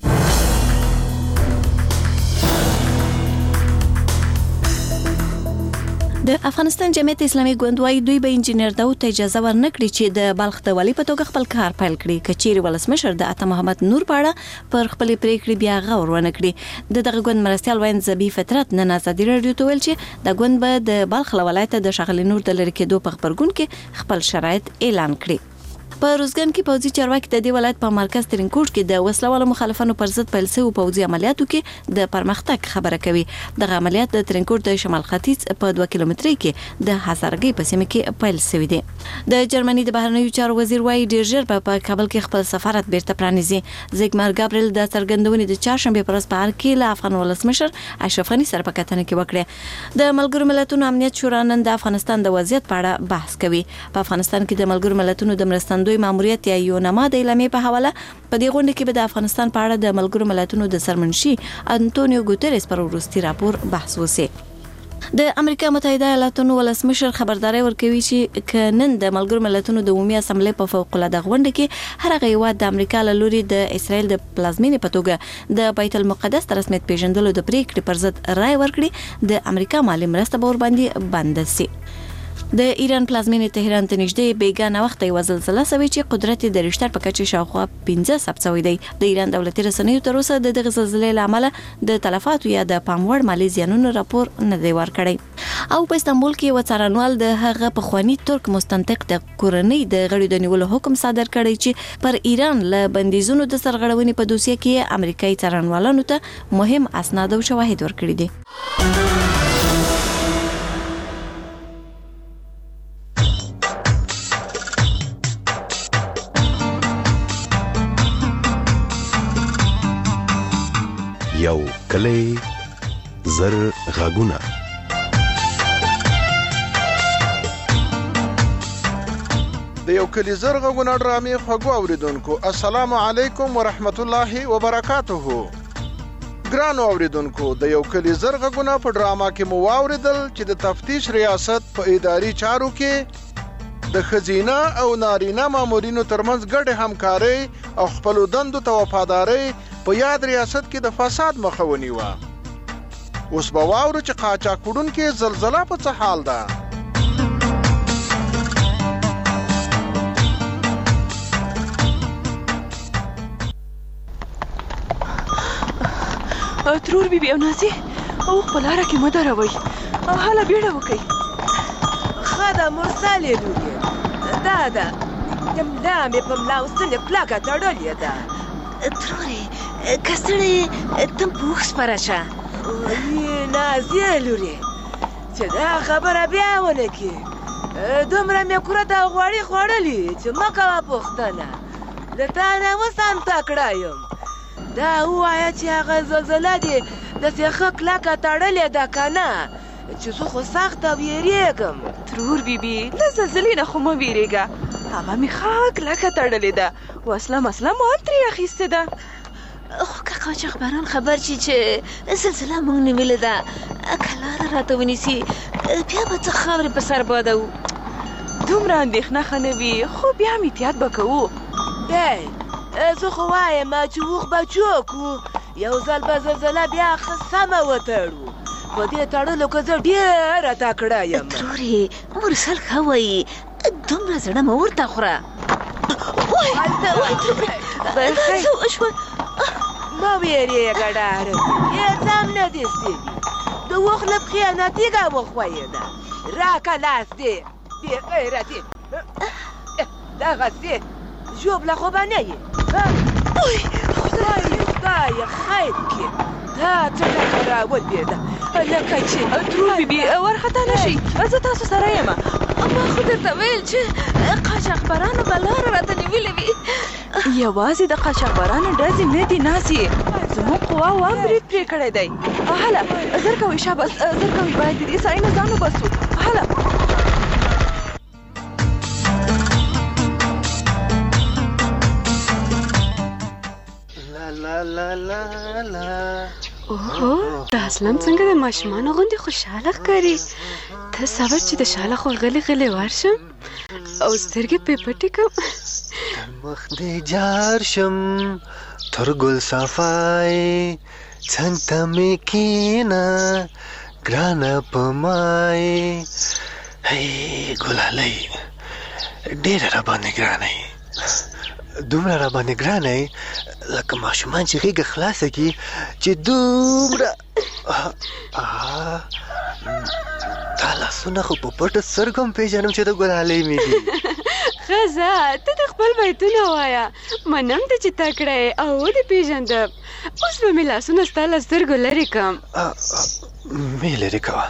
د افغانستان جمعیت اسلامي ګوند وايي دوی به انجنیر داود ته اجازه ورنکړي چې د بلخ د والي په توګه خپل کار پیل کړي. کچېری ولسمشر د عطا محمد نور پاړه پر خپل پریکړې بیا غور ونکړي. د دغه ګوند مرستيال وین زبی فطرت نن ازادي رادیو ته ویل چې د ګوند به د بلخ ولایت د شغل نور د لری کېدو په خبرګون کې خپل شرایط اعلان کړي. په روزګان کې پوځي چارواکي د دې ولایت په مرکز ترینکوټ کې د وسلوالو مخالفانو پر ضد پیل شوی پوځي عملیاتو کې د پرمختګ خبره کوي. د عملیات د ترینکوټ د شمال ختیځ په دوه کیلومتري کې د هزارګي په سیمه کې پیل شوی دی. د جرمني د بهرنیو چارو وزیر وايي ډیر ژر په کابل کې خپل سفارت بیرته پرانیزي. زیګمار ګابریل د څرګندونې د چهارشنبه پر ورځ په هر کې له افغان ولسمشر اشرف غني سره په کتنه کې وکړه. د ملګرو ملتونو امنیت شورا نن د افغانستان د وضعیت په اړه بحث کوي. په افغانستان کې د ملګرو ملتونو د مرستندوی ماموریت یا یو نما د اعلامیې په حواله په دې غونډه کې به د افغانستان په اړه د ملګرو ملتونو د سرمنشي انټونیو ګوتریس پر وروستي راپور بحث وسی. د امریکا متحده ایالاتونو ولسمشر خبرداري ورکوي چې کنن د ملګرو ملتونو د عمومي اسمبلی په فوق العاده غونډه کې هر هیواد د امریکا له لوري د اسرائیل د پلازمینې په توګه د بیت المقدس تر رسمیت پیژندلو د پریکړې پر ضد رائے ورکړي. د امریکا مالی مرسته به ور باندې بند شي. د ایران پلازمینې تهران ته نږدې بیګانه وخت یو زلزلہ سوي چې قدرت د ریشتر په کچه شاوخوا پنځه ثبت شوی دی. د ایران دولتي رسنیو تر اوسه د دغه زلزلې لامل د تلفاتو یا د پاموړ مالی زیانونو راپور نه دی ورکړی. او په استانبول کې وڅارنوال د هغه پخوانی ترک مستنطق د کورنۍ د غړي د نیولو حکم صادر کړی چې پر ایران له بندیزونو د سرغړونې په دوسیه کې امریکایي څارنوالانو ته مهم اسناد او شواهد ورکړي دي. یو کلی زر غاګونه د یو کلی زر غاګونه ډرامې خوږو اوریدونکو السلام علیکم ورحمت الله وبرکاته. ګرانو اوریدونکو د یو کلی زر غاګونه په ډراما کې مو واوریدل چې د تفتیش ریاست په اداري چارو کې د خزینه او نارینه مامورینو ترمنځ ګډه همکاري او خپل دندو ته وفاداري په یاد ریاست کې د فساد مخه ونیوه. اوس به واورو چې قاچاقونکو زلزلہ په څه حال ده. ترور بیبي او نازي او په لاره کې مه دروئ او هله بیړه وکئ. ښه ده مرسلې لورې دا ده ملا مې په ملا اوسنې کلکه تړلې ده. ترورې که ستړې ته پوخ سپره شه. نازیه لورې چې دا خبره بیا ونه کړې. دومره مې کوره د غوړي خوړلي چې مه کوه پوښتنه. د تا نه اوس هم تکړه یم. دا ووایه چې هغه زلزله دې داسې ښه کلکه تړلې ده که نه چې زه خو سخته ویرېږم. ترور بیبي له زلزلې نه خو مه ویرېږه. هغه مې ښه کلکه تړلې ده. وسله مسله مو هم ترې اخیستې ده. خو که قاچاقبران خبر شي چې زلزله موږ نیولې ده که لاره راته ونیسي بیا به څه خاورې په سر بادوو. دومره اندېښنه ښه نه وي خو بیا هم احتیاط به کوو. دی زه خو وایم چې اوښ به چوک وو یو ځل به زلزله بیا ښه سمه وتړو. په دې تړلو که زه ډېره تکړه یم. ترورې مرسل ښه وایي دومره زړه مه ورته خوره. څه وشوه؟ مه ویرېږه ډاره هېڅ هم نه دې سوي. د اوښ له پښې نه تیږه وښویېده. راکه لاس دې بې غیرتې دغسې جۆب لە خۆبانەیە خدای خدایە خیر بکێ تا چەکەکەراوە بێدا لەکەی چێ ترۆ بیبی وەرخەتا نەشی ئەزە تاسو سەرە ئێمە ئەمە خودتە ویل چ قاچاقبەرانە بەلارە ڕەتەنیویلەوی یوازې د قاچاقبرانو ډزې نه دي ناسي زموږ قوا وام برید پرې کړی دی هله زر کوئ شاباس زر کوئ باید د دې سړي نه ځان وباسو هله لا لا لا لا اوه دا اسلام څنګه د ماشومانو غوندې خوشحاله ښکاري ته صبر چې د شاله خو غلی غلی ورشم او سترګې پې پټې کړم مخ دې جار شم تر ګل صفای څنګ ته مې کېنه ګرانه په مای هی ګلالۍ ډېره راباندې ګرانه یې دومره راباندې ګرانه یې لکه ماشومان چې غېږه خلاصه کړي چې دومره دا لاسونه خو په پټو سترګو هم پېژنم چې د ګلالۍ مې دي ښځه ته د خپل بیتونه وایه منم ته چې تکړه یې او ودې پېژندم اوس به مې لاسونه ستا له سترګو لرې کړم مې لرې کوه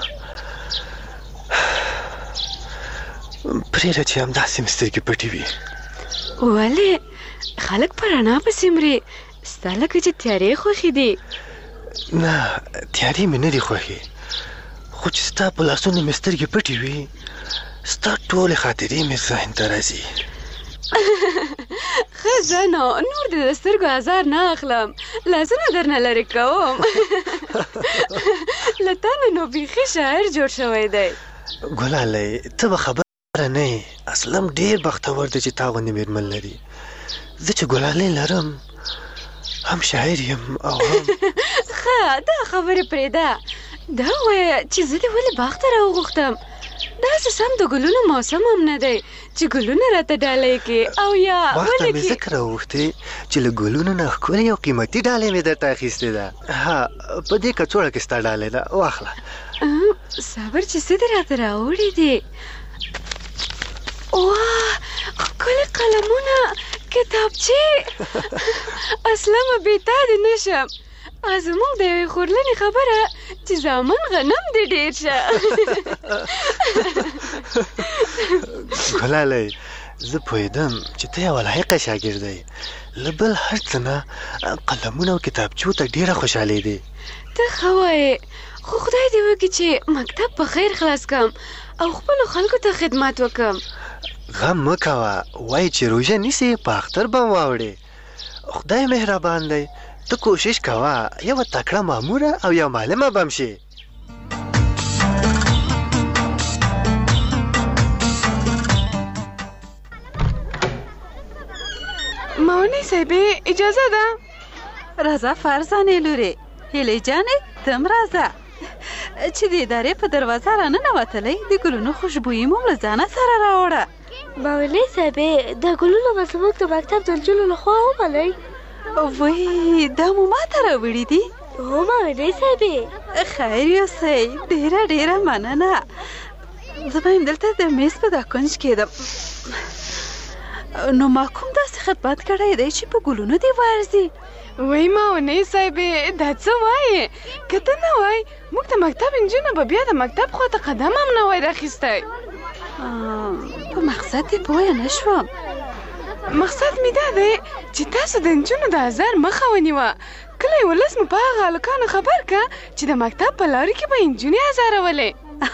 پرېږده چې همداسې مې سترګې پټې وي ولې خلک په رڼا پسې مري ستا لکه چې تیارې خوښې دي نه تیارې مې نه دي خوښې خو چې ستا په لاسونو مې سترګې پټې وي ستا ټولې خاطرې مې ذهن ته راځي ښځه نو نور دې د سترګو ازار نه اخلم لاسونه درنه لرې کوم له تا نه نو بیخي شاعر جوړ شوی دی ګلالۍ ته به خبره نه یې اسلم ډېر بختور دی چې تا غوندې مېرمن لري زه چې ګلالۍ لرم هم شاعر یم او هم ښه دا خبرې پرېږده دا ووایه چې زه دې ولې باغ ته راوغوښتم داسې سم د ګلونو موسم هم نه دی چې ګلونه راته ډالۍ کړي او یا باغ ته مې ځکه راوغوښتې چې له ګلونو نه ښکلې او قیمتي ډالۍ مې درته اخیستې ده ها په دې کڅوړه کې ستا ډالۍ ده واخله صبر چې څه دې راته راوړي دي واه ښکلي قلمونه کتابچې اسلمه بېتا دې نه شم زموږ د یوې خورلنې خبره چې زامن غنم دې ډېر شه ګلالۍ زه پوهېدم چې ته یوه لایقه شاګرده یې له بل هر څه نه قلمونه او کتابچو ته ډېره خوشحالېدې ته ښه وایې خو خدای دې وکړي چې مکتب په خیر خلاص کړم او خپلو خلکو ته خدمت وکړم غم مه کوه وایي چې روژه نیسې په اختر به م واوړې خدای مهربان دی ته کوشش کوه یوه تکړه ماموره او یو معلمه به م شې ماونۍ صاحبې اجازه ده راځه فرزانې لورې هیلې جانې ته هم راځه چې د ادارې په دروازه راننوتلی د ګلونو خوشبویي مو له ځانه سره راوړه ماونۍ صاحبې دا ګلونه به زموږ د مکتب د نجونو لخوا ومنئ وای دا مو ماته راوړي دي هو ماونۍ صاحبې خیر یوسئ ډېره ډېره مننه زه به یم دلته د میز په دا کنج کېدم نو ما کوم داسې خدمت کړی دی چې په ګلونو دې ورځي وای ماونۍ صاحبې دا څه وایې که ته نه وای موږ د مکتب نجونو به بیا د مکتب خواته قدم هم نه وای راخیستی په مقصد دې پوه نه شوم مقصد مې دا دی چې تاسو د نجونو د ازار مخه ونیوه کلی ولس مو په هغه هلکانو خبر که چې د مکتب په لارې کې به نجونې ازارولې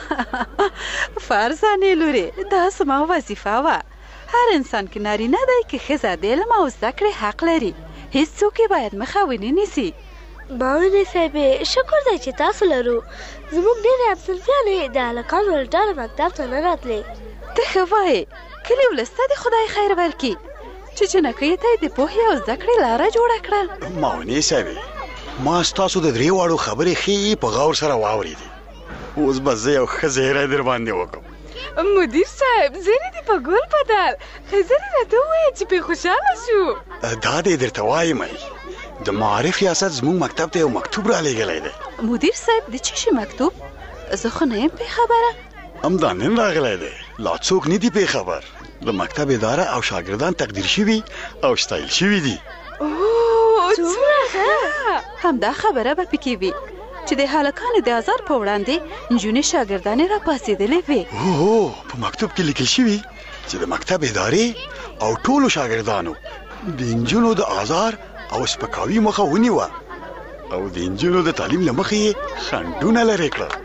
فرزانې لورې دا زما وظیفه وه هر انسان کې نارینه دی که ښځه د علم او زده کړې حق لري هیڅوک یې باید مخه ونه نیسي ماونۍ صاحبې شکر دی چې تاسو لرو زموږ ډېرې همصنفیانې د هلکانو له ډله مکتب ته نه راتلې ته ښه وایې کلي ولس ته دې خدای خیر ورکړي چې جنکیو ته یې د پوهې او زده کړې لاره جوړه کړه ماونۍ صاحبې ما ستاسو د درې واړو خبرې ښې په غور سره واورېدې اوس به زه یو ښه زهری در باندې وکړم مدیر صاحب زیرې دې په ګل بدل ښځلې راته ووایه چې پې خوشحاله شو دا دې درته وایم د معارف ریاست زموږ مکتب ته یو مکتوب رالیږلی دی مدیر صاحب د څه شي مکتوب زه خو نه یم پې خبره همدا نن راغلی دی لا څوک نه دي پې خبر د مکتب اداره او شاګردان تقدیر شوي او ستایل شوي دي. اوه څومره همدا خبره به پکې وي چې د هلکانو د آزار په وړاندې نجونې شاګردانې راپاڅېدلې وې. اوه په مکتوب کې لیکل شوي چې د مکتب ادارې او ټولو شاګردانو د نجونو د آزار او سپکاوي مخه ونیوه او د نجونو د تعلیم له مخې یې خنډونه لرې کړل.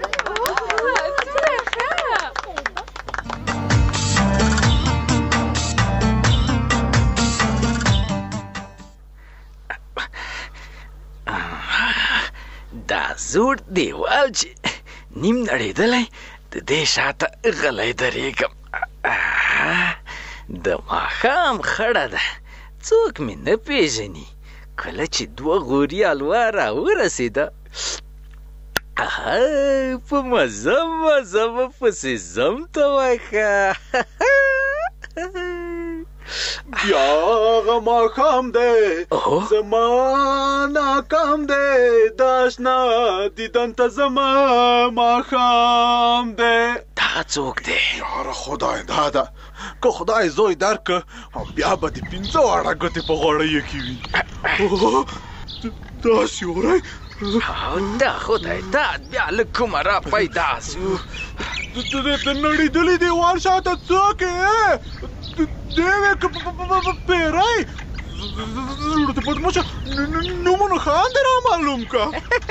دا زوړ دیوال چې نیم نړېدلی د دې شاته غلی درېږم. د ماښام خړه ده، څوک مې نه پېژني. کله چې دوه غوري الوا راورسېده په مزه مزه به پسې ځم ته وایښه. بیا هغه ماښام دی زما ناکام دی، د اشنا دیدن ته زما ماښام دی. دا څوک دی؟ یاره خدای دا ده، که خدای زوی درکه بیا به د پنځه واړه ګوتې په غوړیو کې وي. دا سیوری دا خدای داد بیا له کومه را پیدا سو. د نړېدلي دیوال شاته څوک یې؟ دیوې که پیری زړه ته پدمشه نومونه خان دې را معلوم که.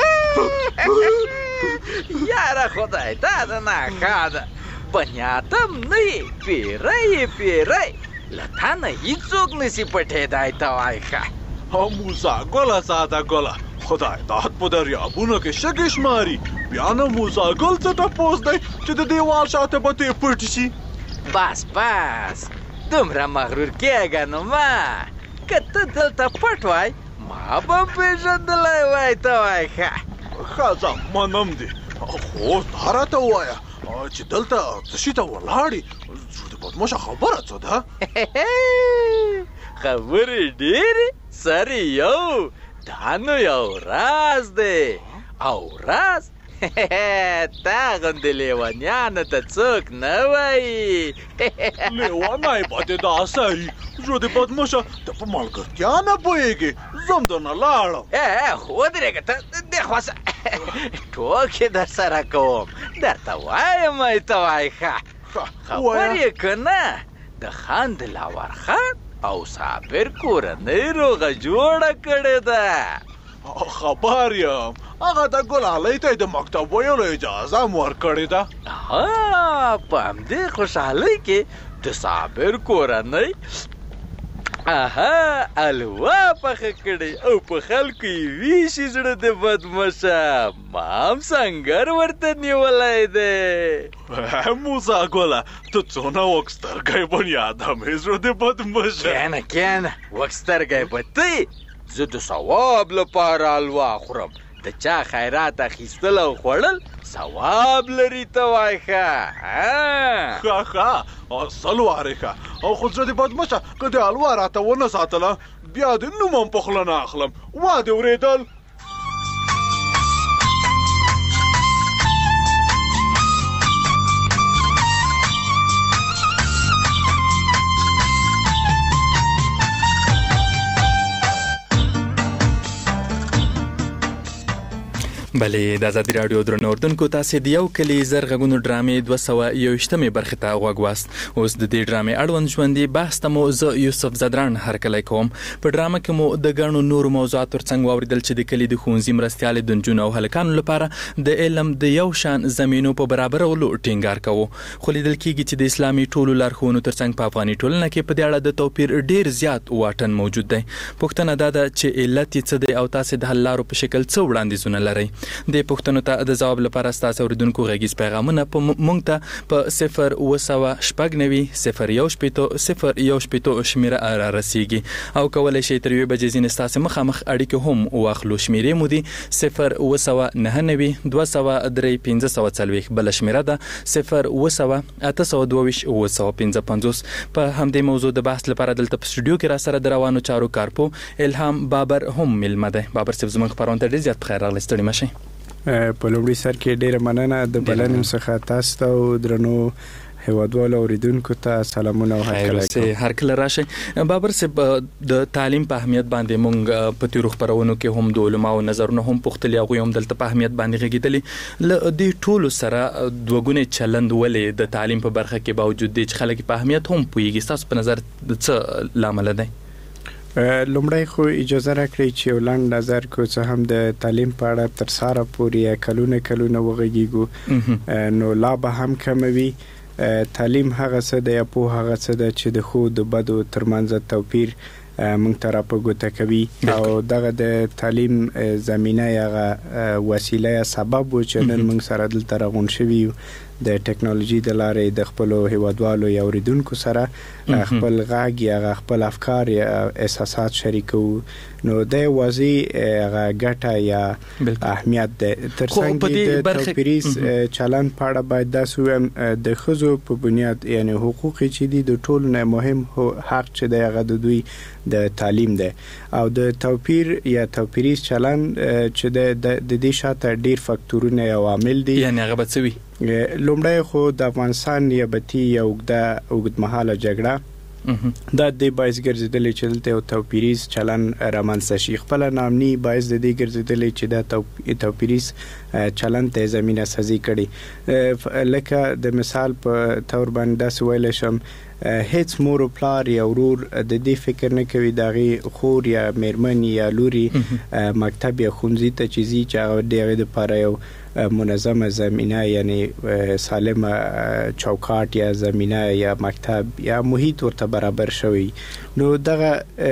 یاره خدای داده ناښه ده، بنیادم نه یې، پیری یې پیری، له تا نه هېڅوک نسي پټېدی ته وایښه. موسی ګله ساده ګله خدای داد په دریابونو کې شګې شماري، بیا نه موسی ګل څه تپوس دی چې د دیوال شاته به ترې پټ شي. بس بس دومره مغرور کېږه نو ما، که ته دلته پټ وای ما به هم پېژندلی وای ته وایښه. ښه ځه منم دې، خو دا راته ووایه چې دلته څه شي ته ولاړې؟ زړه دې بدمشه خبره څه ده؟ خبرې ډېرې سر یو، دا نو یو راز دی، او راز تا غوندې لیونیانو ته څوک نه وایي. لیونی به دې دا سري، زړه دې بدمشه ته په ملګرتیا نه پوهېږې، زم درنه لاړم. ودرېږه ته دې خوا شه، ټوکې در سره کوم، درته وایم ای ته وایښه. خبر یې که نه د خان دلاور خان او صابر کورنۍ روغه جوړه کړې ده. خبر یم، هغه د ګلالۍ ته د مکتب ویلو اجازه هم ورکړې ده. په همدې خوشحالۍ کې د صابر کورنۍ اها الوا پخه کړې او په خلکو یې ویشي. زړه د بدمشه ما هم سنګر ورته نیولی دی. موسی ګله ته څونه وکسترګی بنیادمې زړه د بدمشه. کښېنه کښېنه وکسترګی به ته زه د ثواب لپاره الوا خورم، د چا خیرات اخیستل او خوړل ثواب لري ته وایښه. ښه ښه سل وارې ښه، او خو زړه دې بدمشه که د الوا راته ونه ساتله بیا د نوم هم په خوله نه اخلم. وا دې اورېدل؟ بلې د ازادي راډیو درنو اردوونکو تاسې د یو کلي زر غږونو ډرامې دوه سوه یوویشتمې برخې ته غوږ واست. اوس د دې ډرامې اړوند ژوندي بحث ته مو زه یوسف زدران هرکلی کوم. په ډرامه کې مو د ګڼو نورو موضوعاتو ترڅنګ واورېدل چې د کلي د ښوونځي مرستیالې د نجونو او هلکانو لپاره د علم د یو شان زمینو په برابرولو ټینګار کوو. خو لیدل کېږي چې د اسلامي ټولو لارښوونو ترڅنګ په افغاني ټولنه کې په دې اړه د توپیر ډېر زیات واټن موجود دی. پوښتنه دا ده چې علت یې څه دی او تاسې د حل لارو په شکل څه وړاندیزونه لرئ؟ د پوښتنو ته د ځواب لپاره ستاسو اوریدونکو غږیز پیغامونه په مونږ ته په صفر اوه سوه شپږ نوي صفر یو شپېته صفر یو شپېته شمېره را رسیږي او کولی شئ تر یوې بجې ځینې ستاسې مخامخ اړیکې هم واخلو. شمېرې مو دي صفر اوه سوه نهه نوي دوه سوه درې پنځه سوه څلوېښت، بله شمېره ده صفر اوه سوه اته سوه دوه ویشت اوه سوه پنځه پنځوس. په همدې موضوع د بحث لپاره دلته په سټوډیو کې را سره د روانو چارو کارپو الهام بابر هم میلمه دی. بابر صاحب زموږ خپرونه ته ډېر زیات بخیر راغلی، ستړي مه شئ. په لومړي سر کې ډېره مننه د بلنې څخه تاسو ته او درنو هیوادوالو اوریدونکو ته سلامونه او هرکله هر کله راشي. بابر صاحب د تعلیم په اهمیت باندې مونږ په تیرو خبرونو کې هم د علماو نظرونه هم پوښتلي، هغوی هم دلته په اهمیت باندې غږېدلي. له دې ټولو سره دوګونې چلند ولې د تعلیم په برخه کې باوجود دی چې خلک په اهمیت هم پوهیږي، ستاسو په نظر څه لامل دی؟ لومړی خو اجازه راکړئ چې یو لنډ نظر کو څه هم د تعلیم په اړه تر ساره پورې کلونه کلونه وغږیږو، نو لا به هم کموي. تعلیم هغه څه دی یا پوهه هغه څه ده چې د ښو د بدو ترمنځ توپیر موږ ته راپه ګوته کوي، او دغه د تعلیم زمینه هغه وسیله یا سبب و چې نن موږ سره دلته راغونډ شوي یو د ټیکنالوژي د لارې د خپلو هیوادوالو یا اوریدونکو سره خپل غږ یا خپل افکار یا احساسات شریکو، نو د یوازې هغه ګټه یا اهمیت ده. ترڅنګ د توپیریز چلند په اړه باید داسې ووایم د ښځو په بنیاد یعنی حقوق چې دي د ټولو نه مهم حق چې دی هغه د دوی د تعلیم ده، او د توپیر یا توپیریز چلند چې د دې شاته ډیر فاکتورونه یا عوامل دي. یعنی هغه به څه وي؟ لومړی خو د افغانستان نیابتي یا اوږده اوږدمهاله جګړه دا د باعث ګرځېدلې چې دلته یو توپیریز چلند رامنځته شي. خپله ناامني باعث د دې ګرځېدلې چې دا توپیریز چلند ته زمینه سازي کړي. لکه د مثال په تور باندې داسې ویلی شم هیڅ مور او پلار یا ورور د دې فکر نه کوي د هغې خور یا میرمن یا لوري مکتب یا ښوونځي ته چې ځي چې هغه د هغې دپاره یو منظمه زمینه یعنی سالمه چوکاټ یا زمینه یا مکتب یا محیط ورته برابر شوی. نو دغه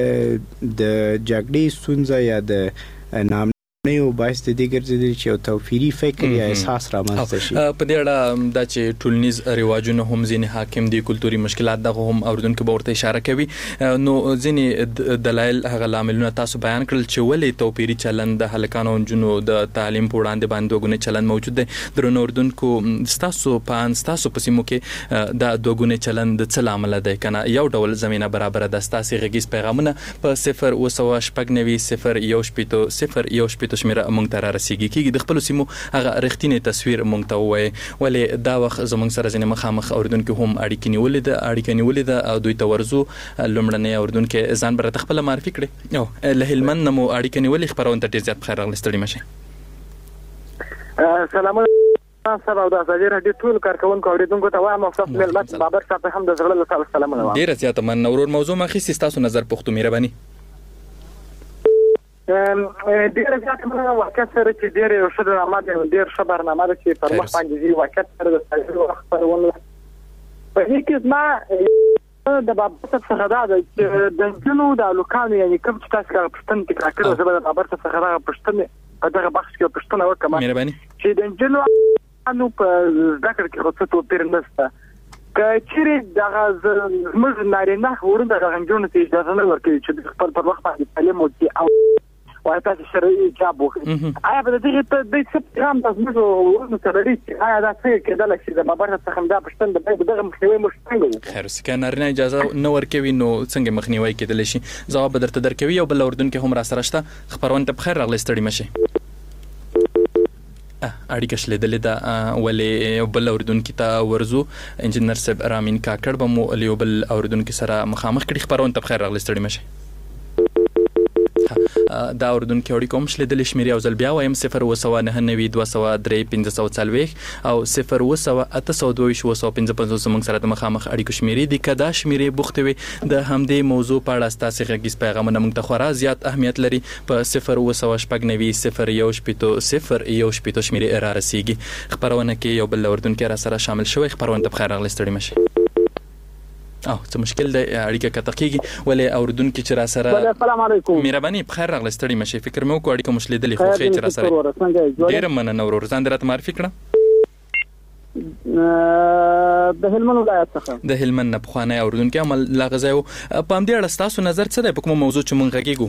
د جګړې ستونزه یا د نام یو باعث د دې ګرځېدلی چې یو توپیري فکر یا احساس رامنځته شي. په دې اړه دا چې ټولنیز رواجونه هم ځینې حاکم دي، کلتوري مشکلات دغه هم اوریدونکو به ورته اشاره کوي، نو ځینې دلایل هغه لاملونه تاسو بیان کړل چې ولې توپیري چلند د هلکانو او نجونو د تعلیم په وړاندې باندې دوګونی چلند موجود دی. درنو اوریدونکو ستاسو په ان ستاسو په سیمو کې دا دوګونی چلند د څه لامل دی؟ کنه یو ډول زمينه برابر ده؟ ستاسو غږیز پیغامونه په صفر او سوا شپږ نوي صفر یو شپېتو صفر یو شپېتو شمیره مونږ ته را رسیږي کېږي. د خپلو سیمو هغه رښتینی تصویر مونږ ته ووایي، ولې دا وخت زمونږ سره ځینې مخامخ اوریدونکي هم اړیکې نیولې ده اړیکه نیولې ده او دوی ته ورځو. لومړنی اوریدونکی ځان به راته خپله معرفي کړي. او له هلمند نه مو اړیکه نیولې، خپرونې ته ډېر زیات بخیر راغلئ، ستړي مه شئ. سلامونه صاحب او د ازادي راډیو ټول کارکوونکو اوریدونکو ته وایم او ستاسو مېلمه بابر صاحب هم د زړه له تله سلامونه وایم. ډېره زیاته مننه. ورور موضوع مو اخیستې، ستاسو نظر پوښتو مهرباني. ډېره زیاته مننه. واقعیت سره چې ډېر یو ښه ډرامه دی، ډېر ښه برنامه ده چې پر مخ باندې ځي. واقعیت سره د ستایلو وخت خپرونه په دې کې زما د بابر صاحب څخه دا ده چې د نجونو د هلکانو یعنې کوم چې تاسو هغه پوښتنه تکرار کړې، زه به د بابر صاحب څخه دغه پوښتنې په دغه بخش کې پوښتنه وکړم چې د نجونو په زده کړه کې خو څه توپیر نشته. که چیرې دغه زموږ نارینه ورونه دغه نجونو ته اجازه نه ورکوي چې خپل پر وخت باندې تعلیم وکړي او وایي تاسو شرعي حجاب وکړي، آیا به د دغې دوی څه پیغام د زموږ ورونو ته لري چې آیا دا څنګه کېدلی شي؟ د بابر څخه همدا پوښتنه ده، د دغه مخنیوی موږ څنګه وکړو؟ خیر اوسې، که نارینه اجازه نه ورکوي نو څنګه مخنیوی کېدلی شي؟ ځواب به درته درکوي. یو بل اردونکي هم را سره شته. خپرونې ته بخیر راغلی، ستړي مه شئ. اړیکه شلېدلې ده، ولې یو بل اوریدونکي ته ورځو. انجینر صاحب رامین کاکړ به مو له یو بل اوریدونکي سره مخامخ کړي. خپرونې ته بخیر راغلی، ستړي مه شئ. دا اوریدونکي اړیکه هم شلېدلې، شمیرې یو ځل بیا وایم صفر اوه سوه نهه نوي دوه سوه درې پنځه سوه څلوېښت او صفر اوه سوه اته سوه دوه ویشت اوه سوه پنځه پنځوس زموږ سره د مخامخ اړیکو شمیرې دي. که دا شمیرې بوختې وي د همدې موضوع په اړه ستاسې غږیز پیغامونه موږ ته خورا زیات اهمیت لري. په صفر اوه سوه شپږ نوي صفر یو شپېتو صفر یو شپېتو شمیرې را رسیږي. خپرونه کې یو بل اردونکي را سره شامل شوی. خپرونه ته بخیر راغلی، ستړي مه شئ. او څه مشکل دی، اړیکه قطع کېږي. ولې اوریدونکي چې را سره السلام علیکم مهرباني بخیر راغلی، ستړي مه شئ. فکر مې وکړو اړیکه مو شلېدلې، خو ښې چې را سره ډېره مننه ورور. ځان دې راته معرفي کړه. د هلمند ولایت څخه د هلمند نه پخوانی اوریدونکی هم دغه ځای و. په همدې اړه ستاسو نظر څه دی په کومه موضوع چې موږ غږیږو؟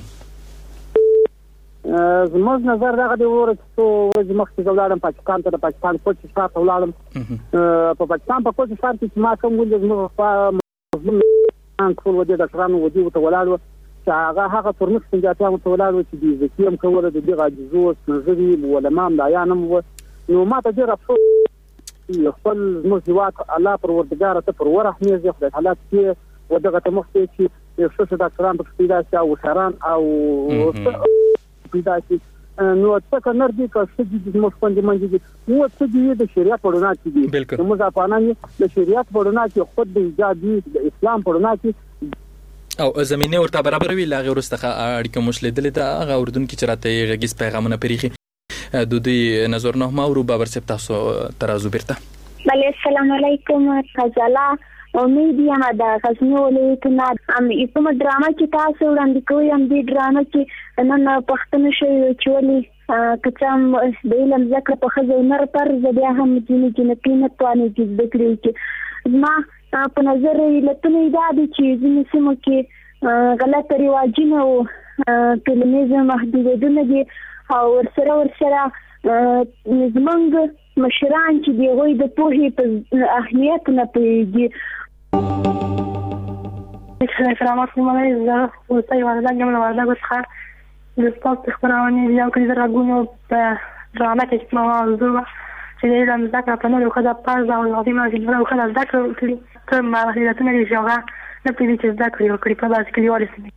زموږ نظر دغه دی وره چې څو ورځې مخکې زه ولاړم پاکستان ته، د پاکستان کوچ ښار ته ولاړم. په پاکستان په کوچ ښار کې چې ما کوم ولید زموږ خوا ټول ودې ډاکټرانو ودې ورته ولاړ وو چې هغه هغه ترمخ سنجاتیانو ته ولاړ وو چې د عزتي هم کوله، د دغه عاجزو سپین ږیري علما ملایان هم وو. نو ما ته ډېر افسوس چې خپل زموږ هېواد الله پروردګاره ته پر ورحمېږي خدای تعالی چې ودغه ته مخکې چې یو څه ډاکټران پکې پیدا شي او هوښیاران او پیدا شي نو څنګه نر دي که څه دي زموږ خوندې منځ دي نو څه دي د شریعت په رڼا کې دي زموږ افغانان د شریعت په رڼا کې خود د ایجاد دي د اسلام په رڼا کې او زمينه ورته برابر وی لاغه ورسته اړیکه مشلدل ته هغه اردن کې چرته غږیز پیغامونه پریخي د دې نظر نه ما ورو بابر سپ تاسو ترازو بیرته بله السلام علیکم غزاله امید یم دا غزنی ولایتونه ام کوم ډرامه چې تاسو وړاندې کوئ هم دې ډرامه کې نن پښتنه شوی چې ولې کچام د علم ذکر په خزه نر پر زبیا هم چې جنتی نه توانې چې د کړی چې ما په نظر لته دا دي چې زموږ سیمه کې غلط رواجونه او ټولنیز محدودیتونه دي او ورسره ورسره زمونږ مشران چې دی غوي د پوهې په اهمیت نه پوهیږي. السلام علیکم ورحمة الله وبرکاته. وردا څخه د تاسو خبرونه دی او کله راغونو په ډرامه کې چې ما وزوه چې د علم ذکر په نور خدای پاز او عظیمه جنرال خدای ذکر کړی ته ما هیله نه لري جوړه نه پیږي چې ذکر یو کړی په داس کې ورسېږي.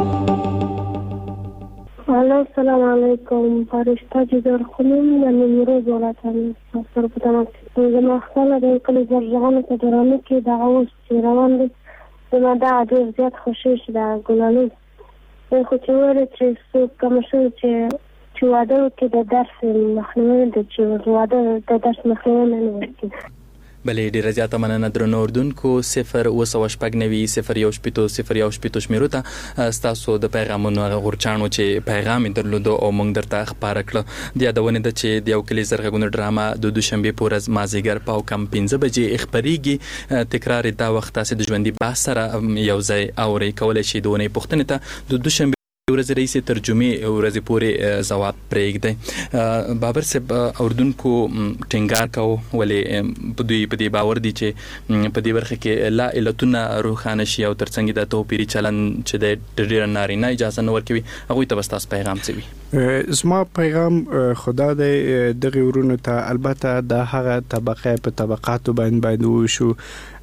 السلام علیکم فرشته جدار خانم د نیمروز ولایت سر په تمام زما خپل د کلی ځوانانو ته درانه کې د اوس چې روان دي زما دا ډېر زیات خوشی ده ګلالو خو چې وره چې څوک کوم څه چې چې واده کې د درس مخنیوي د چې واده د درس مخنیوي نه وکړي. بلې ډیره زیاته مننه درنو اردوونکو صفر اوه سوه شپږ نوي صفر یو شپېتو صفر یو شپېتو شمیرو ته ستاسو د پیغامونو هغه غورچاڼو چې پیغام یې درلودو او موږ درته خپاره کړه. د یادونې ده چې د یو کلي زرغونو ډرامه د دوشنبې په ورځ مازدیګر په کم پنځه بجې خپرېږي. تکرار دا وخت تاسو د ژوندي بحث سره یو ځای اورئ کولی شئ د اونۍ پوښتنې ته د دوشنبې ورځ رئیس ترجمه ورځ پورې ځواب پرېږدي. بابر صاحب اردوونکو ټینګار کو ولې په دوی په دې باور دي چې په دې برخه کې لا علتونه روښانه شي او ترڅنګ د توپیری چلن چې د ډېر نارینه اجازه نه ورکوي هغه ته بس تاسو پیغام څه وي؟ زما پیغام خدا دې دغه ورونو ته البته د هغه طبقه په طبقاتو باندې باندې وشو.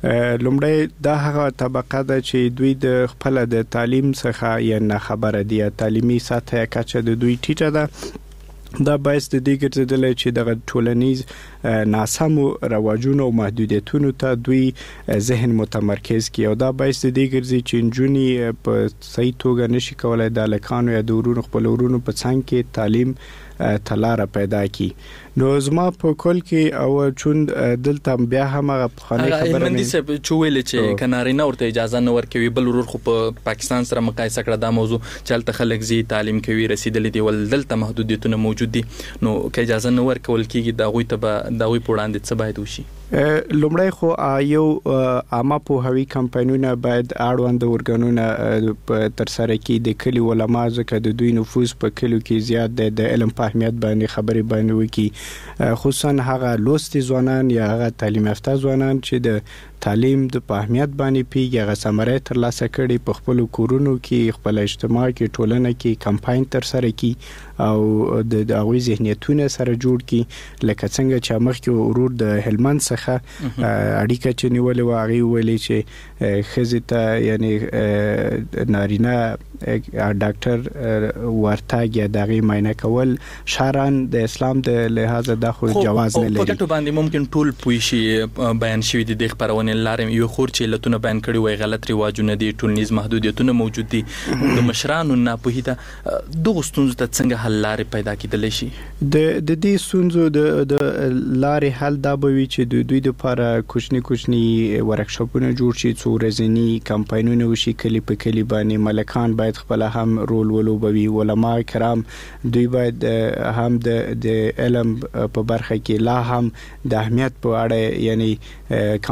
لومړی دا هغه طبقه ده چې دوی د خپل د تعلیم څخه یا نه خبره دي تعلیمي سطح کچه د دوی ټیټه ده. دا باعث د دې ګرځیدل چې د ټولنیز ناسمو رواجونو او محدودیتونو ته دوی ذهن متمرکز کړي او دا باعث د دې ګرځي چې نجونې په صحیح توګه نشي کولای د لکانو یا د ورونو خپل ورونو په څنګ کې تعلیم تلاره پیدا کی. نو زما په کول کې او چون دلته بیا هم خانه خبره مې دي چې چویل چې کنارینه ورته اجازه نه ورکوي بل ورور خو په پاکستان سره مقایسه کړه دا موضوع چلته خلک زی تعلیم کوي رسیدلې دی ول دلته محدودیتونه موجود دي نو که اجازه نه ورکول کیږي دا غوي ته دا غوي پوړاندې څه باید وشي؟ لومړی خو یو عامه پوهاوی کمپاینونه باید اړوند ورګانونه تر سره کې د کلی علما ځکه د دوی نفوذ په کلیو کې زیات دی د علم په اهمیت باندې خبرې باندې وکړي خصوصا هغه لوستي ځوانان یا هغه تعلیم یافته ځوانان چې د تعلیم د په اهمیت باندې پیږي هغه ثمره تر لاسه کړي په خپل کورونو کې خپل اجتماع کې ټولنه کې کمپاین تر سره کړي او د هغوی ذهنیتونه سره جوړ کړي لکه څنګه چې مخکې ورور د هلمند څخه اړیکه چې نیولې و هغه ویلي چې خزې ته یعنی نارینه ډاکټر ورتاګ یا دغه معاینه کول شرعاً د اسلام د لحاظ د خو جواز نه لري. په ټکو باندې ممکن ټول پوي شي بیان شوی د خبرونه لارم یو خور چې لتونه بیان کړي وای غلط رواجونه دي ټولنیز محدودیتونه موجود دي د مشرانو نه په هیته دغه ستونزو ته څنګه حل لارې پیدا کېدلی شي؟ د د دې ستونزو د د لارې حل دا به وي چې د دوی لپاره کوچني کوچني ورکشاپونه جوړ شي څو ورځني کمپاینونه وشي کلی په کلی باندې ملکان باید خپل هم رول ولوبوي علما کرام دوی باید هم د د علم په برخه کې لا هم د اهمیت په اړه یعنی کمپاینونه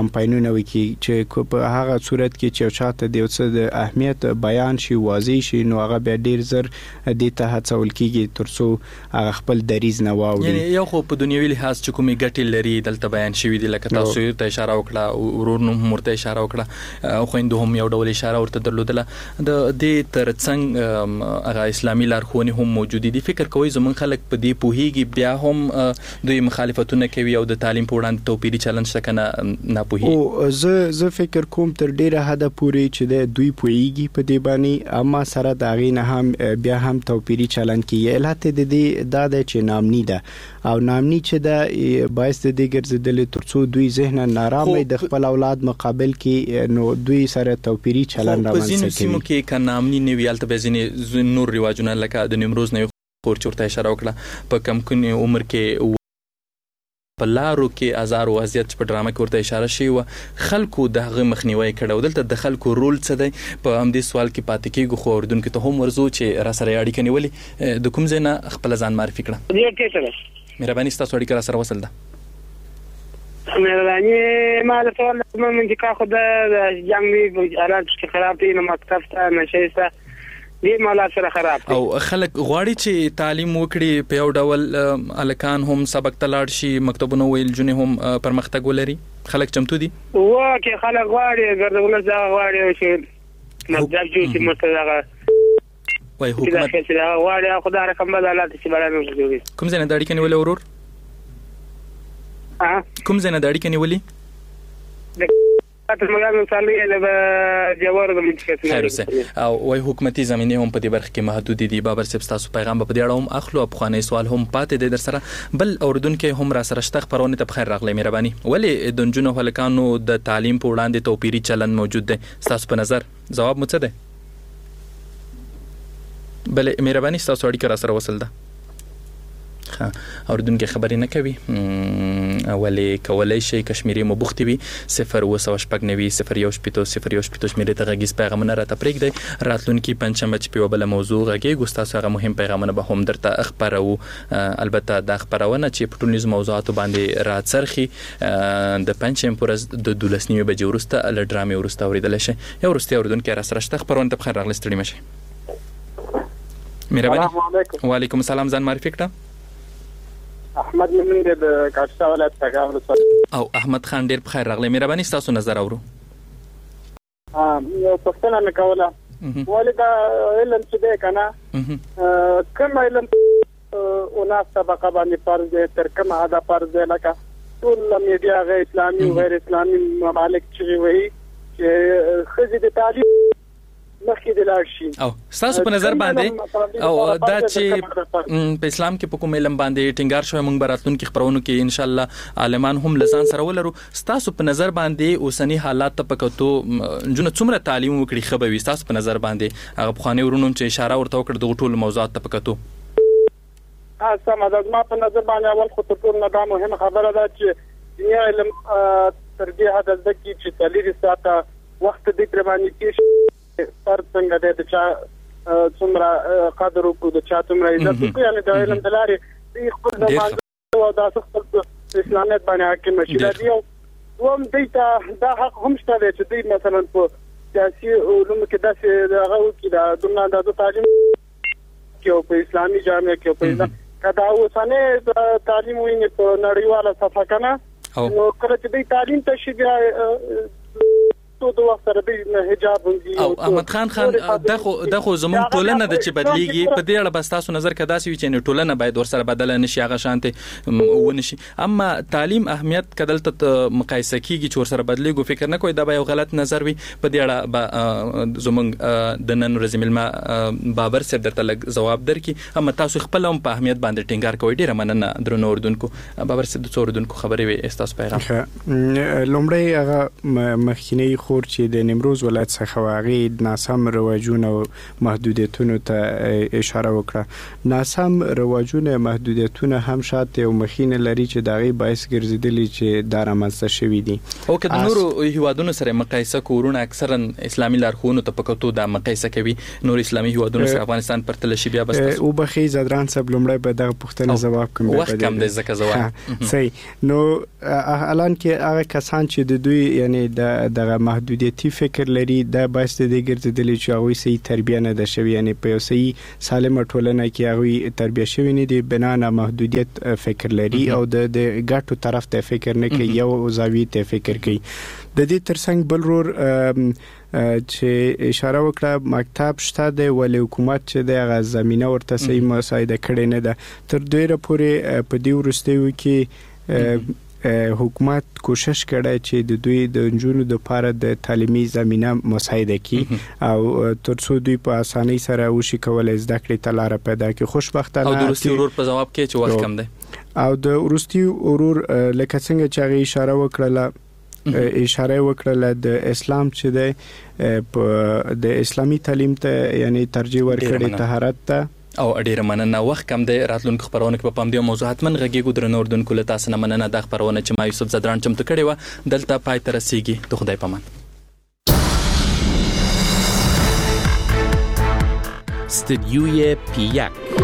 نه وکي چې په هغه صورت کې چې چاته د څه د اهمیت بیان شي واضح شي نو هغه به ډیر زر د ته هڅول کیږي ترڅو هغه خپل دریز نه واوړي. یعنی یو خو په دنیوي لحاظ چې کومي ګټې لري دلته بیان شوی دی لکه تاسو ته اشاره وکړه ورور نو مرته اشاره وکړه او خويندو هم یو ډول اشاره ورته درلودله د دې ترڅنګ هغه اسلامي لارښوونې هم موجود دي. فکر کوي زمون خلک په دې پوهیږي بیا هم دوی مخالفتونه کوي او د تعلیم په وړاندې توپیری چلند شکنه نه پوهي. او زه زه فکر کوم تر ډیره حد پورې چې د دوی پوهیږي په دې باندې اما سره د غینه هم بیا هم توپیری چلند کوي. علت د دې دا د چې نامنی ده او نامنی چې دا باعث د دې ګرځیدل ترڅو دوی ذهن نارامه د خپل اولاد مقابل کې نو دوی سره توپیری چلند روان سي. په ځینو سیمو کې ک نامنی نه ویالته به ځینې نور رواجونه لکه د نیمروز نه خور چورته اشاره وکړه په کم کني عمر کې په لارو کې ازار او اذیت په ډرامه کې ورته اشاره شي او خلکو دغه مخنیوي کړو. دلته د خلکو رول څه دی په هم دې سوال کې پاتې کېږي خو اردن کې ته هم ورزو چې را سره اړیکه نیولې د کوم ځای نه خپل ځان معرفي کړه. دې کې سره مهرباني ستاسو اړیکه را سره وصل ده. مهرباني مال ټول من چې کا خو د جنگي حالات کې خراب دي نو مکتب ته نشيسته دې مالا سره خراب او خلک غواړي چې تعلیم وکړي په یو ډول الکان هم سبق تلاړ شي مکتبونه ویل جنې هم پرمختګ ولري. خلک چمتو دي واکه خلک غواړي ګرځول ځا غواړي چې مطلب چې مستدغه وای حکومت چې غواړي خدای رقم بدلات چې بلانو جوړي. کوم ځای نه داړي کني ولې ورور ها کوم ځای نه داړي کني ولې تاسو موږ صالح له جوار د منطقه او وای حکومتي زمينه هم په دې برخه کې محدود دي. بابر صاحب تاسو پیغام په دې اړه هم اخلو افغاني سوال هم پاتې دي در سره بل اردن کې هم را سره شتخ پرونه ته بخیر راغلی. مهرباني ولې د جنونو هلکانو د تعلیم په وړاندې توپیری چلند موجود دی تاسو په نظر جواب مو څه دی؟ بل مهرباني تاسو اړیکه را سره وصل ده. ها اردن کې خبرې نه کوي ولې کولای شي کشمیری مو بوختي وي صفر وسو شپږ نوي صفر یو شپږ صفر یو شپږ شمیرې ته غږیز پیغامونه راته پرېږدئ. راتلونکي پنځمه چې په بل موضوع غږی ګستاسو هغه مهم پیغامونه به هم درته خبرو. البته د خبرونه چې په ټولنیز موضوعات باندې راڅرخي د پنځم پرز د دولسنیمه بجې ورسته ل ډرامې ورسته اوریدل شي. یو ورسته اردن کې را سره شته خبرونه ته بخیر راغلی ستړي مشه. مهرباني وعلیکم السلام ځان معرفي کړه. احمد من د کاټسا ولایت څخه او احمد خان ډیر بخیر راغلی. مهرباني تاسو نظر اورو. ها یو پښتنه نه کوله ولدا علم څه دی کنه کوم علم او ناس طبقه باندې فرض دی تر کومه ادا فرض دی لکه ټول میډیا غیر اسلامي او غیر اسلامي ممالک چې وایي چې خزي د تعلیم مخکې د لاړ شي او تاسو په نظر باندې او دا چې په اسلام کې په کوم علم باندې ټینګار شوی موږ براتون کې خبرونو کې ان شاء الله عالمان هم لزان سره ولرو. تاسو په نظر باندې اوسنی حالات ته پکتو جن څومره تعلیم وکړي خبوي تاسو په نظر باندې هغه بخانه ورونو چې اشاره ورته وکړه د ټول موضوعات ته پکتو ها سم د ما په نظر باندې اول خو ټول نه دا مهمه خبره ده چې دنیا علم تر دې حد ده چې تلری ساته وخت دې پرمانی کې پر څنګه د چا څومره قدر او د چا څومره عزت کوي یعنی د علم دلاري د خپل زمان او د خپل اسلاميت باندې حاکم شي دا یو ووم دیتا دا حق هم شته چې دوی مثلا په سیاسي علوم کې داسې دغه کې د دنیا د تعلیم کې په اسلامي جامعه کې په کدا اوسانه تعلیم ویني په نړیواله صفحه کنه نو کله چې دوی تعلیم ته شي تو دوه سره د حجاب او احمد خان خان دغه دغه زمون ټولنه د چې بدليږي په دې اړه بس تاسو نظر کدا سي چې ټولنه باید ور سره بدل نه شي هغه شانته ونشي. اما تعلیم اهمیت کدلته مقایسه کیږي چې ور سره بدليږي فکر نه کوي دا به یو غلط نظر وي. په دې اړه زمون د نن ورځې ملما بابر سره درته لګ جواب درکې. اما تاسو خپل هم په اهمیت باندې ټینګار کوئ. ډیره مننه درنو اردوونکو. بابر سره د څو اردوونکو خبرې وي استاسو پیغام لومړی هغه مخکینی خور چې د نیمروز ولایت څخه واغې ناسم رواجونه او محدودیتونو ته اشاره وکړه. ناسم رواجونه محدودیتونه هم شاته یو مخینه لري چې دغه باعث ګرځیدلی چې دا رامنځته شوي دي. او که د نورو هیوادونو سره مقایسه کورونه اکثرا اسلامي لارښوونو ته پکتو د مقایسه کوي نور اسلامي هیوادونو سره افغانستان پرتله شي بیا بس او بخي زدران صاحب لومړی به دغه پوښتنه جواب کوم. وخت کم دی ځکه جواب صحیح. نو الان کې هغه کسان چې د دوی یعنی د دغه محدودیتي فکر لري دا باعث دی ګرځیدلی چې هغه صحیح تربیه نه ده شوی، یعنی په یو صحیح سالمه ټولنه کې هغه تربیه شوی نه دی، بنا نه محدودیت فکر لري او د ګټو طرف ته فکر نه کوي، یو زاویه ته فکر کوي. د دې ترڅنګ بل رور چې اشاره وکړه مکتب شته د ولې حکومت چې د هغه زمينه ورته صحیح مساعده کړي نه ده. تر ډیره پورې په دې ورستیو کې حکومت کوشش کړي چې د دوی د جنونو د لپاره د تعلیمي زمينه مساعده کړي او ترڅو دوی په اسانۍ سره وشي کولای زده کړې ته لار پیدا کړي. خوشبختانه او د روسي ورور په جواب کې چې وخت کم دی او د روسي ورور لکه څنګه چې هغه اشاره وکړه اشاره وکړه د اسلام چې د د اسلامي تعلیم ته یعنی ترجیح ورکړي طهارت ته او ډیره مننه. وخت کم دی، راتلونکو خبرونه په پام دی موضوع حتمن غږیږو درنو اردوونکو له تاسو نه مننه. د خبرونه چې ما یوسف زدران چمتو کړي و دلته پای ته رسیږي. د خدای پامان. استدیوی پیک